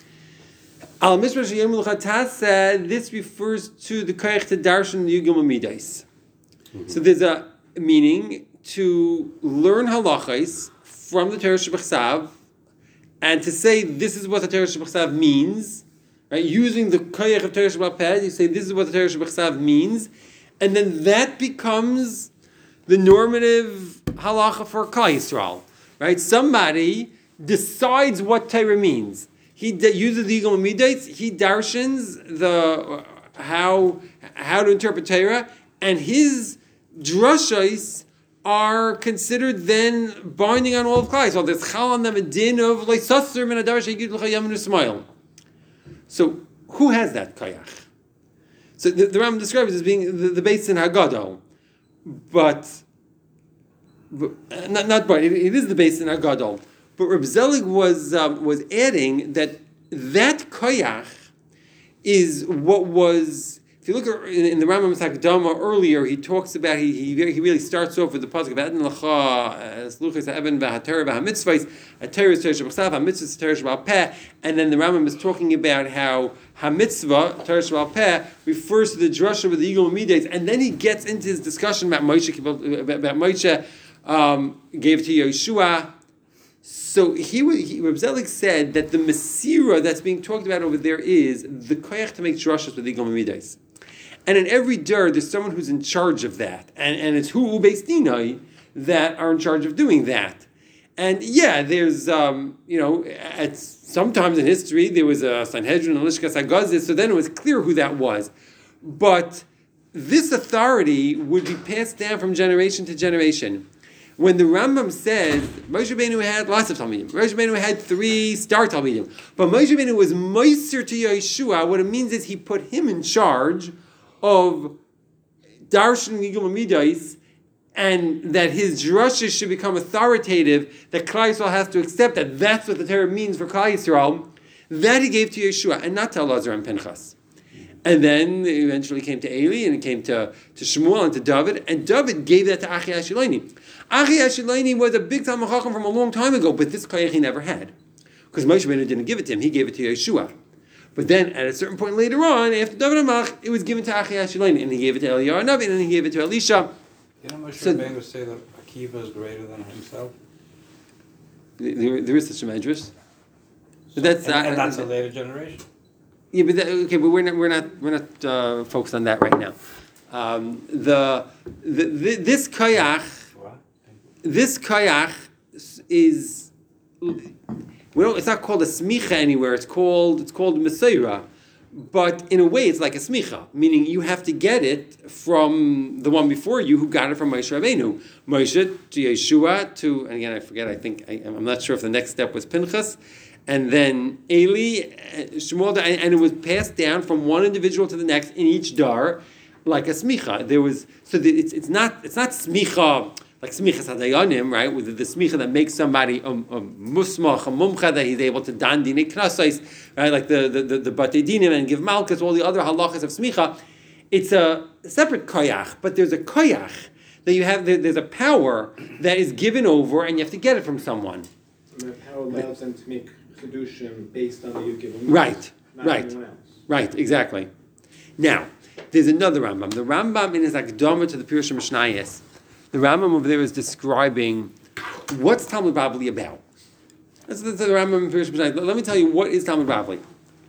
Al Mishpat Asher Yemulucha Taseh. This refers to the Koyach to Darshan Yugim Amidais. So there's a meaning to learn halachos from the Torah Shebechsav, and to say this is what the Torah Shebechsav means, right? Using the koyach of Torah Shebechsav, you say this is what the Torah Shebechsav means, and then that becomes the normative halacha for Klal Yisrael, right? Somebody decides what Torah means. He de- uses the Yigam Midates. He darshans the uh, how how to interpret Torah, and his drushos are considered then binding on all of Klal. So there's chal on them a din of leisasser min adar sheigid l'chayam n'smail. So who has that koyach? So the, the Rambam describes it as being the, the base in Haggadah, but, but uh, not not but it, it is the base in Haggadah. But Reb Zelig was um, was adding that that koyach is what was. If you look at, in, in the Rambam's Hakdama earlier, he talks about, he he, he really starts off with the pasuk of Adon Lacha, Sluchas Ha'eben V'Hatorah V'Hamitzvahs, Hatorah is Torah Shebechsav, Hamitzvah is Torah Shebal Peh, and then the Rambam is talking about how Hamitzvah, Torah Shebal Peh, refers to the drasha with the Yigam Midates, and then he gets into his discussion about Moshe, about Moshe um, gave to Yeshua. So he, he Reb Zelig said that the Mesira that's being talked about over there is the koyach to make drashas with the Yigam Midates. And in every dir, there's someone who's in charge of that. And, and it's who Beis Dinai that are in charge of doing that. And yeah, there's, um, you know, at sometimes in history, there was a Sanhedrin and Lishkas HaGazis, so then it was clear who that was. But this authority would be passed down from generation to generation. When the Rambam says, Moshe Rabbeinu had lots of Talmidim, Moshe Rabbeinu had three star Talmidim, but Moshe Rabbeinu was Moser to Yeshua, what it means is he put him in charge of Darshan Yigam Midais, and that his drushes should become authoritative, that Klal Yisrael has to accept that that's what the Torah means for Klal Yisrael, that he gave to Yeshua, and not to Elazar and Pinchas. And then it eventually came to Eli, and it came to, to Shmuel and to David, and David gave that to Achia HaShiloni. Achia HaShiloni was a big Talmid Chacham from a long time ago, but this koyach he never had. Because Moshe Rabbeinu didn't give it to him, he gave it to Yeshua. But then, at a certain point later on, after David HaMelech, it was given to Achia HaShiloni, and he gave it to Eliyahu HaNavi, and then he gave it to Elisha. You know, Moshe So- Rabbeinu say that Akiva is greater than himself? There, there is such a medrash. But that's and, uh, and that's uh, a later generation. yeah, but that, okay, but we're not we're not we're not uh, focused on that right now. Um, the, the, the this koyach, this koyach is, we don't, it's not called a smicha anywhere. It's called it's called mesorah, but in a way it's like a smicha, meaning you have to get it from the one before you who got it from Moshe Rabbeinu. Moshe to Yeshua to, and again I forget. I think I, I'm not sure if the next step was Pinchas. And then Eli, Shmuel, and, and it was passed down from one individual to the next in each dar, like a smicha. There was so that it's it's not it's not smicha like smichas hadayanim, right? With the, the smicha that makes somebody a, a musmach, a mumcha that he's able to dan dinei knasais, right? Like the the the, the batei dinim and give malchus, all the other halachas of smicha. It's a separate koyach, but there's a koyach that you have. There, there's a power that is given over, and you have to get it from someone. And that power allows them to make Kedushin based on the Yud Gimel. Right, not right, anyone else. right, exactly. Now, there's another Rambam. The Rambam in his Akdama to the Pirush Mishnayos, the Rambam over there is describing what's Talmud Bavli about. That's the, the Rambam in Pirush Mishnayos. Let me tell you what is Talmud Bavli.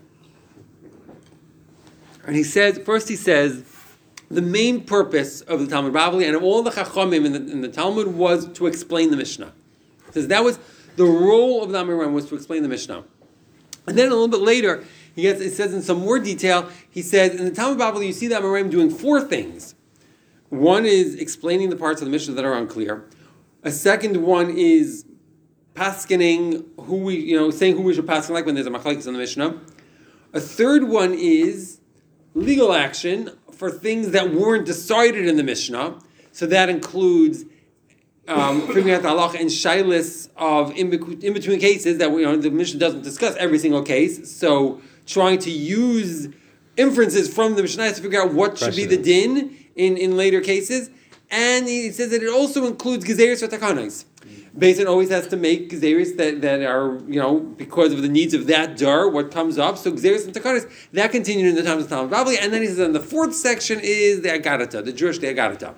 And he says, first he says, the main purpose of the Talmud Bavli and of all the Chachamim in the, in the Talmud was to explain the Mishnah. He says that was the role of the Amiram was to explain the Mishnah. And then a little bit later, he gets, it says in some more detail, he says, in the Talmud Bavli, you see the Amiram doing four things. One is explaining the parts of the Mishnah that are unclear. A second one is paskening who we, you know, saying who we should pasken like when there's a machlekes in the Mishnah. A third one is legal action for things that weren't decided in the Mishnah. So that includes Um, figuring out the halacha and shaylis of in, in between cases that we, you know, the Mishnah doesn't discuss every single case. So trying to use inferences from the Mishnah to figure out what should be the din in, in later cases. And he says that it also includes gezeris or takanos. Basin always has to make gezeris that, that are, you know, because of the needs of that dar, what comes up. So gezeris and takanos, that continued in the times of Talmud Bavli. And then he says, and the fourth section is the agarata, the Jewish the agarata.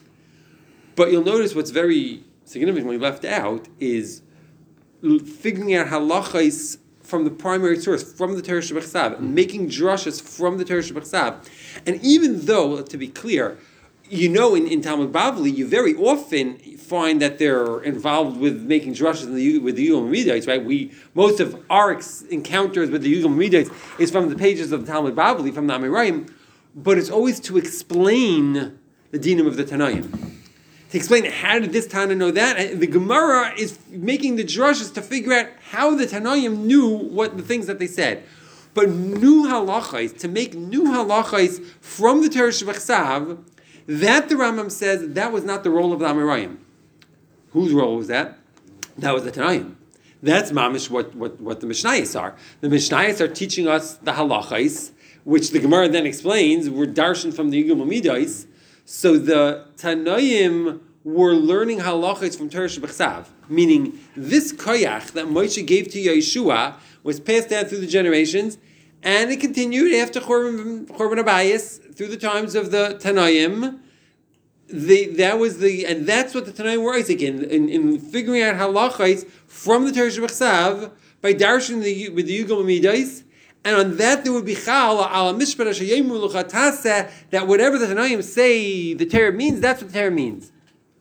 But you'll notice what's very significant when he left out is figuring out halachos from the primary source, from the Torah Shebechsav, and making drushes from the Torah Shebechsav. And even though, to be clear, you know in, in Talmud Bavli, you very often find that they're involved with making drushes in the, with the Yugam Midites, right? We, most of our ex- encounters with the Yugam Midites is from the pages of the Talmud Bavli, from the Amirayim, but it's always to explain the dinim of the Tanaim. To explain how did this Tana know that? And the Gemara is making the drushes to figure out how the Tanaim knew what the things that they said. But new halachos, to make new halachos from the Torah Shebechsav, that the Rambam says that was not the role of the Amirayim. Whose role was that? That was the Tanaim. That's mamish what, what, what the Mishnayos are. The Mishnayos are teaching us the halachos, which the Gemara then explains were darshan from the Yigum Midos. So the Tanaim were learning halachos from Torah Shebechsav, meaning this koyach that Moshe gave to Yeshua was passed down through the generations, and it continued after Churban Abayis through the times of the Tanaim. The, that was the, and that's what the Tanaim were in, in, in figuring out halachos from the Torah Shebechsav by darshan the, with the Yugam Midos. And on that there would be chal ala mishpat sheyemu luchatase that whatever the Tanaim say the Torah means, that's what the Torah means.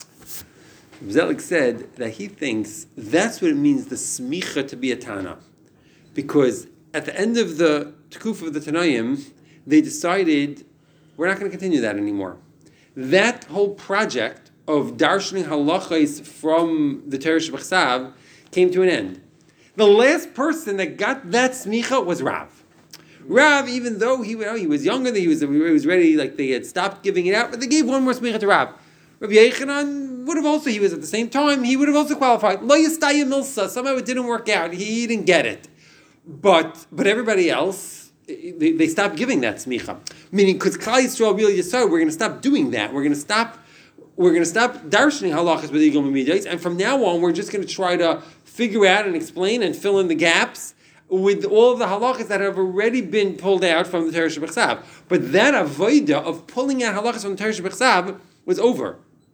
Zelik said that he thinks that's what it means the smicha to be a Tana, because at the end of the Tekuf of the Tanaim they decided we're not going to continue that anymore. That whole project of darshaning halachos from the Torah Shebechsav came to an end. The last person that got that smicha was Rav. Rav, even though he, you know, he was younger, he was, he was ready, like they had stopped giving it out, but they gave one more smicha to Rav. Rabbi Yechanan would have also, he was at the same time, he would have also qualified. Lo yistaya milsa, somehow it didn't work out, he didn't get it. But but everybody else, they, they stopped giving that smicha. Meaning, because Klal Yisrael really decided we're going to stop doing that, we're going to stop We're going to stop darshaning halachas with Yigum Midos, and from now on, we're just going to try to figure out and explain and fill in the gaps with all of the halachas that have already been pulled out from the Torah Shebechsav. But that avodah of pulling out halachas from the Torah Shebechsav was over.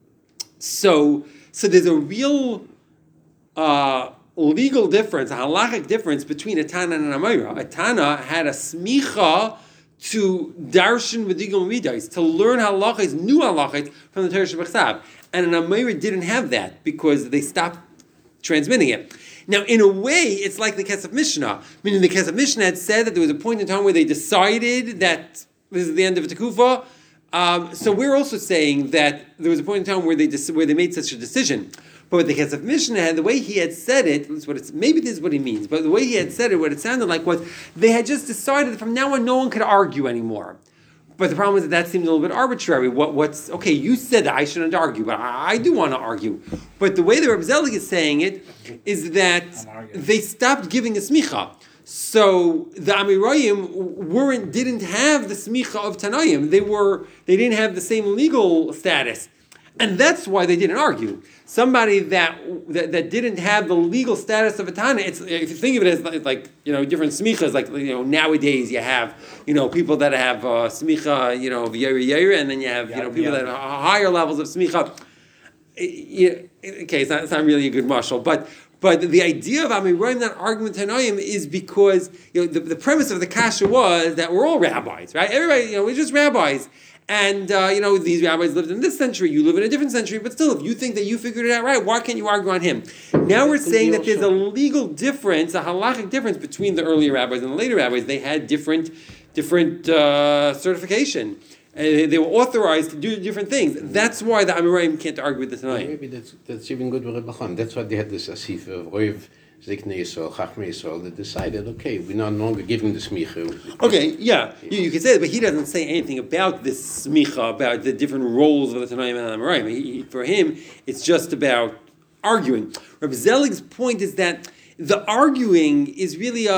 So, so there's a real uh, legal difference, a halachic difference between a Tana and an Amayra. A Tana had a smicha to darshan v'digul midas, to learn halachas, new halachas from the Torah Shebechsav. And an Amira didn't have that because they stopped transmitting it. Now, in a way, it's like the Kesef Mishnah, meaning the Kesef Mishnah had said that there was a point in time where they decided that this is the end of Tekufa. Um, so we're also saying that there was a point in time where they dis- where they made such a decision. But with the Kesef Mishnah, had the way he had said it, this is what it's, maybe this is what he means, but the way he had said it, what it sounded like was they had just decided that from now on no one could argue anymore. But the problem is that that seemed a little bit arbitrary. What, what's okay? You said that I shouldn't argue, but I, I do want to argue. But the way the Reb Zelig is saying it is that they stopped giving a smicha. So the Amirayim weren't didn't have the smicha of Tanayim. They were they didn't have the same legal status, and that's why they didn't argue. Somebody that, that that didn't have the legal status of a Tana, it's, if you think of it as like, like you know different smichas, like you know nowadays you have you know people that have uh, smicha, you know v'yair yair, and then you have you know people that have higher levels of smicha. Okay, it's not, it's not really a good mashal, but but the idea of Amirayim not arguing Tanoim is because you know the, the premise of the kasha was that we're all rabbis, right? Everybody, you know, we're just rabbis. And, uh, you know, these rabbis lived in this century, you live in a different century, but still, if you think that you figured it out right, why can't you argue on him? Now we're saying that there's a legal difference, a halachic difference between the earlier rabbis and the later rabbis. They had different different uh, certification. Uh, they were authorized to do different things. That's why the Amirayim can't argue with the Tanai. Maybe that's, that's even good with Rebbe Chon. That's why they had this asif of Roiv, Ziknei Yisrael, Chachmei Yisrael. They decided, okay, we're no longer giving the smicha. Okay, yeah, you, you could say that, but he doesn't say anything about this smicha, about the different roles of the Tanaim and the Amoraim. He, for him, it's just about arguing. Reb Zelig's point is that the arguing is really a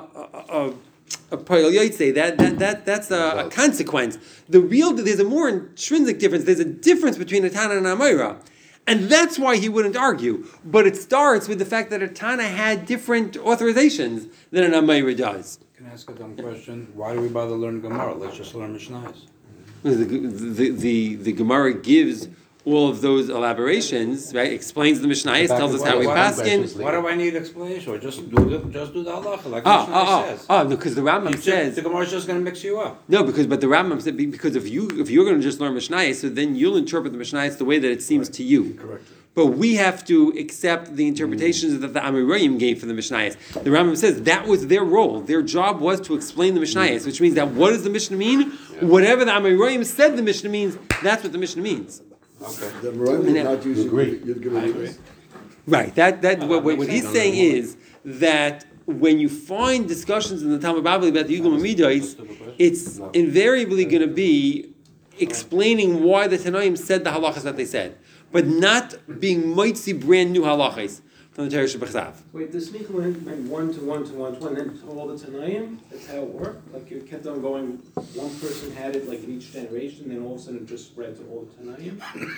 a, a, a say that that that that's a, a consequence. The real there's a more intrinsic difference. There's a difference between a Tana and an Amoira. And that's why he wouldn't argue. But it starts with the fact that a Tana had different authorizations than an Amayra does. Can I ask a dumb question? Why do we bother learning Gemara? Let's just learn Mishnayos. The, the, the, the Gemara gives all of those elaborations, right? Explains the Mishnayos, tells us how we paskin. Why do I need explanation? Or just do the just do the halacha like Oh, Mishnah oh, says. oh, oh, no, because the Rambam You just- says the Gemara is just going to mix you up. no, because but the Rambam said because if you if you're going to just learn Mishnayos, so then you'll interpret the Mishnayos the way that it seems to you. Correct. But we have to accept the interpretations that the Amirayim gave for the Mishnayos. The Rambam says that was their role. Their job was to explain the Mishnayos, which means that what does the Mishnah mean? Whatever the Amirayim said the Mishnah means, that's what the Mishnah means. Okay. The Amoraim is not using Agree. Yud Gimel I agree. Midas. Right. That that Oh, what, that what, makes what he's sense. saying is that when you find discussions in the Talmud Bavli about the Yugam Midas, it's invariably going to be explaining why the Tanaim said the halachas that they said, but not being mitzi brand new halachas from the Torah Shebechsav. Wait, the smicha went went one to one to one to one, and then to all the Tanaim? That's how it worked? Like it kept on going, one person had it like in each generation, then all of a sudden it just spread to all the Tanaim?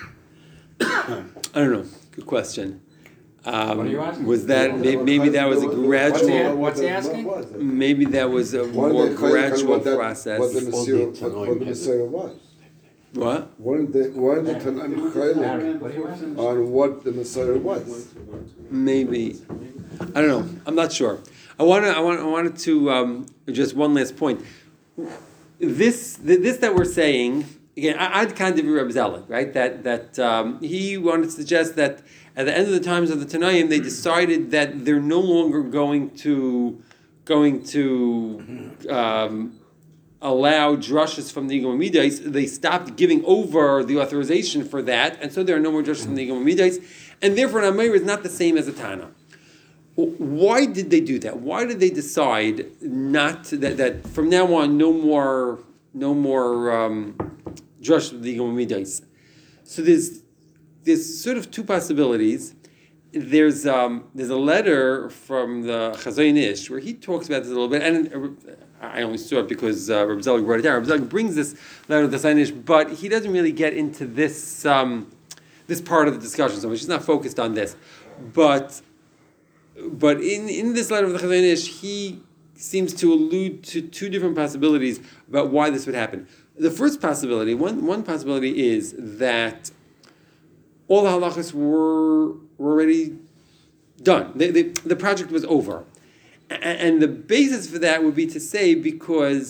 I don't know. Good question. Um, What are you asking? Was that may- maybe that was a What's gradual? the- what's he asking? Maybe that was a Why more did they claim gradual what that- process. What the All the Messiah, what, Tanoim what the had Messiah was. What? Why did they, why did the Tanaim chaylik on what the Messiah was? Maybe. I don't know. I'm not sure. I want to. I want. I wanted to um, just one last point. This this that we're saying again. I- I'd kind of be Reb Zelig, right? That that um, he wanted to suggest that at the end of the times of the Tanaim, they decided that they're no longer going to going to um, allow drushes from the Yigam Midas. They stopped giving over the authorization for that, and so there are no more drushes from the Yigam Midas, and therefore an Ameir is not the same as a Tana. Why did they do that? Why did they decide not to, that, that from now on no more no more um, drush of the Yigam Midas? So there's there's sort of two possibilities. There's um, there's a letter from the Chazon Ish where he talks about this a little bit, and uh, I only saw it because uh, Reb Zelig wrote it down. Reb Zelig brings this letter of the Chazon Ish, but he doesn't really get into this um, this part of the discussion so much. He's not focused on this, but. But in, in this letter of the Chazon Ish, he seems to allude to two different possibilities about why this would happen. The first possibility, one, one possibility is that all the halachas were, were already done. They, they, the project was over. A- and the basis for that would be to say because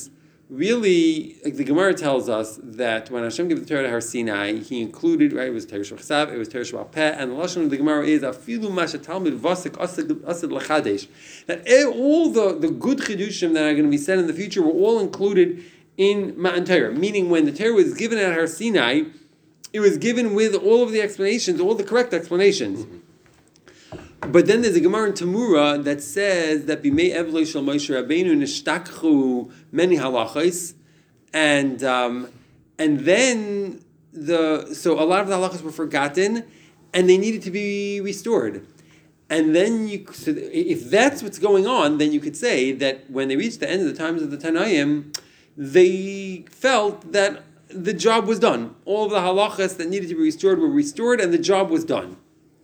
really, like the Gemara tells us that when Hashem gave the Torah to Har Sinai, He included, right, it was Torah Shebachsav, it was Torah Shebal Peh, and the lashon of the Gemara is Afilu Masha Talmud Vasik Asad Lachadesh. That all the, the good chidushim that are going to be said in the future were all included in Matan Torah. Meaning, when the Torah was given at Har Sinai, it was given with all of the explanations, all the correct explanations. Mm-hmm. But then there's a Gemara in Tamura that says that Bimei Evloi Shel Moshe Rabbeinu Nishtakchu many halachos, and um, and then the so a lot of the halachos were forgotten, and they needed to be restored. And then you, so if that's what's going on, then you could say that when they reached the end of the times of the Tanaim, they felt that the job was done. All of the halachos that needed to be restored were restored, and the job was done.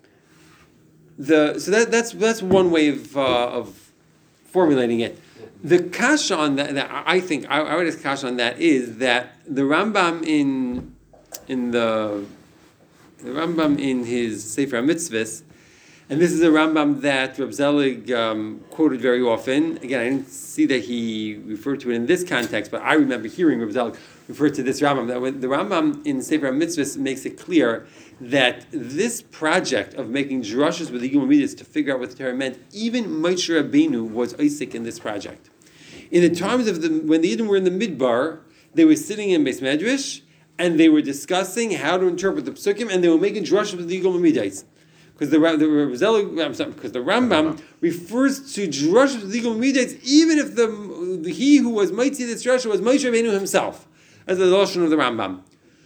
The, so that, that's that's one way of uh, of formulating it. The kasha on that, that I think I, I would ask kasha on that is that the Rambam in in the the Rambam in his Sefer HaMitzvahs, and this is a Rambam that Reb Zelig um, quoted very often. Again, I didn't see that he referred to it in this context, but I remember hearing Reb Zelig refer to this Rambam. That when the Rambam in Sefer HaMitzvahs makes it clear that this project of making drushes with the Yigum Midas to figure out what the Torah meant, even Moshe Rabbeinu was Isaac in this project. In the times of the when the Yidden were in the Midbar, they were sitting in Beis Medrash and they were discussing how to interpret the Psukim, and they were making drushes with the Yigum Midas. Because the the I'm sorry, because the Rambam refers to drushes with the Yigum Midas, even if the, the he who was Mitzi this drusha was Moshe Rabbeinu himself, as the lashon of the Rambam.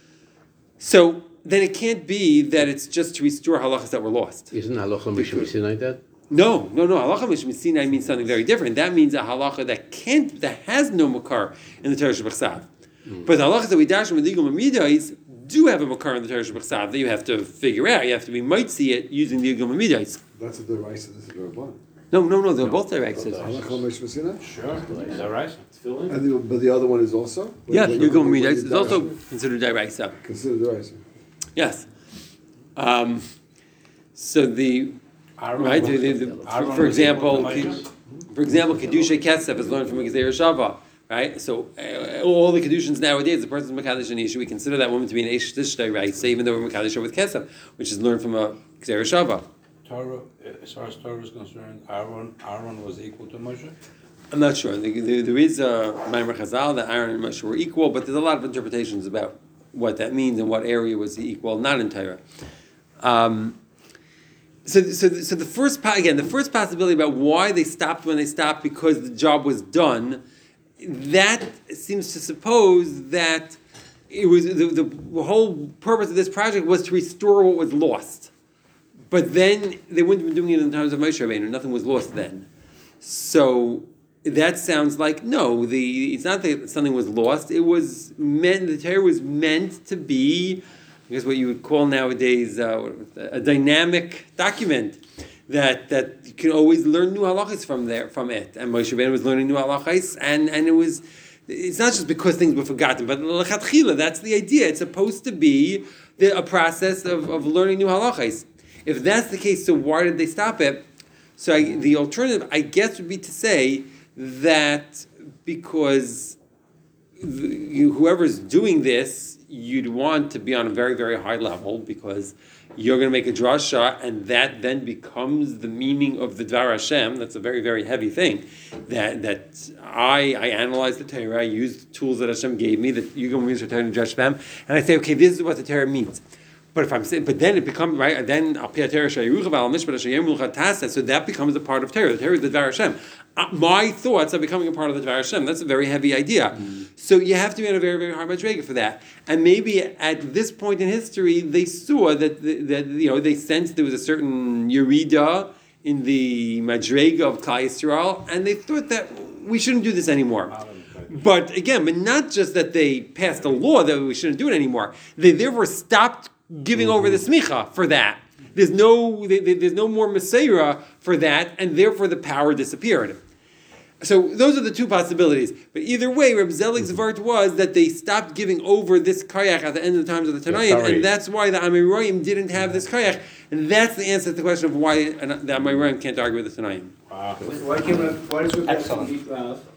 So then it can't be that it's just to restore halachas that were lost. Isn't halacha Mishum Sinai that? No, no, no. Halacha Mishum Sinai means something very different. That means a halacha that can't, that has no makar in the Torah Shebachsav. Mm. But the halachas that we dash with Yigum Midas do have a makar in the Torah Shebachsav that you have to figure out. You have to be might see it using the Yigum Midas. That's a deraisa, this is a derabban. No, no, no. They're no. both deraisas. Halacha Mishum Sinai? Sure, is that right? And the, but the other one is also? Yeah, Yigum Midas is also considered deraisa. Considered deraisa. Yes. Um, so the Aaron right, was, the, the, the, Aaron for example, was for example, kedusha kesef is learned from a Gezer Shava, right? So uh, all the kedushans nowadays, the person's mekadosh an isha, we consider that woman to be an ish tishtay, right? So even though we're mekadosh with kesef, which is learned from a Gezer Shava. Torah, as far as Torah is concerned, Aaron, Aaron was equal to Moshe. I'm not sure. There, there, there is a Maimer Chazal that Aaron and Moshe were equal, but there's a lot of interpretations about what that means and what area was he equal, not in Torah. Um, so, so, so the first again, the first possibility about why they stopped when they stopped because the job was done, that seems to suppose that it was the, the whole purpose of this project was to restore what was lost. But then they wouldn't have been doing it in the times of Moshe Rabbeinu. Nothing was lost then. So that sounds like no. The it's not that something was lost. It was meant. The Torah was meant to be, I guess, what you would call nowadays uh, a dynamic document that that you can always learn new halachas from there from it. And Moshe Rabbeinu was learning new halachas, and and it was. It's not just because things were forgotten, but l'chatchila, that's the idea. It's supposed to be the, a process of, of learning new halachas. If that's the case, so why did they stop it? So I, the alternative, I guess, would be to say that because the, you, whoever's doing this, you'd want to be on a very, very high level because you're going to make a drasha, and that then becomes the meaning of the Dvar Hashem. That's a very, very heavy thing. That that I I analyze the Torah, I use the tools that Hashem gave me, that you can use the Torah and judge them, and I say, okay, this is what the Torah means. But if I'm saying, but then it becomes right. Then so that becomes a part of Torah. The Torah is the Dvar Hashem. Uh, my thoughts are becoming a part of the Dvar Hashem. That's a very heavy idea. Mm. So you have to be on a very, very hard madrega for that. And maybe at this point in history, they saw that that you know they sensed there was a certain yerida in the madrega of Klal Yisrael, and they thought that we shouldn't do this anymore. But again, but not just that they passed a law that we shouldn't do it anymore. They therefore stopped giving over the smicha for that. There's no there's no more Messiah for that, and therefore the power disappeared. So those are the two possibilities. But either way, Reb Zelig's vart was that they stopped giving over this kayach at the end of the times of the Tanaim, yeah, and that's why the Amoraim didn't have this kayach, and that's the answer to the question of why the Amoraim can't argue with the Tanaim. Wow. Why, can't, why does Reb Zelig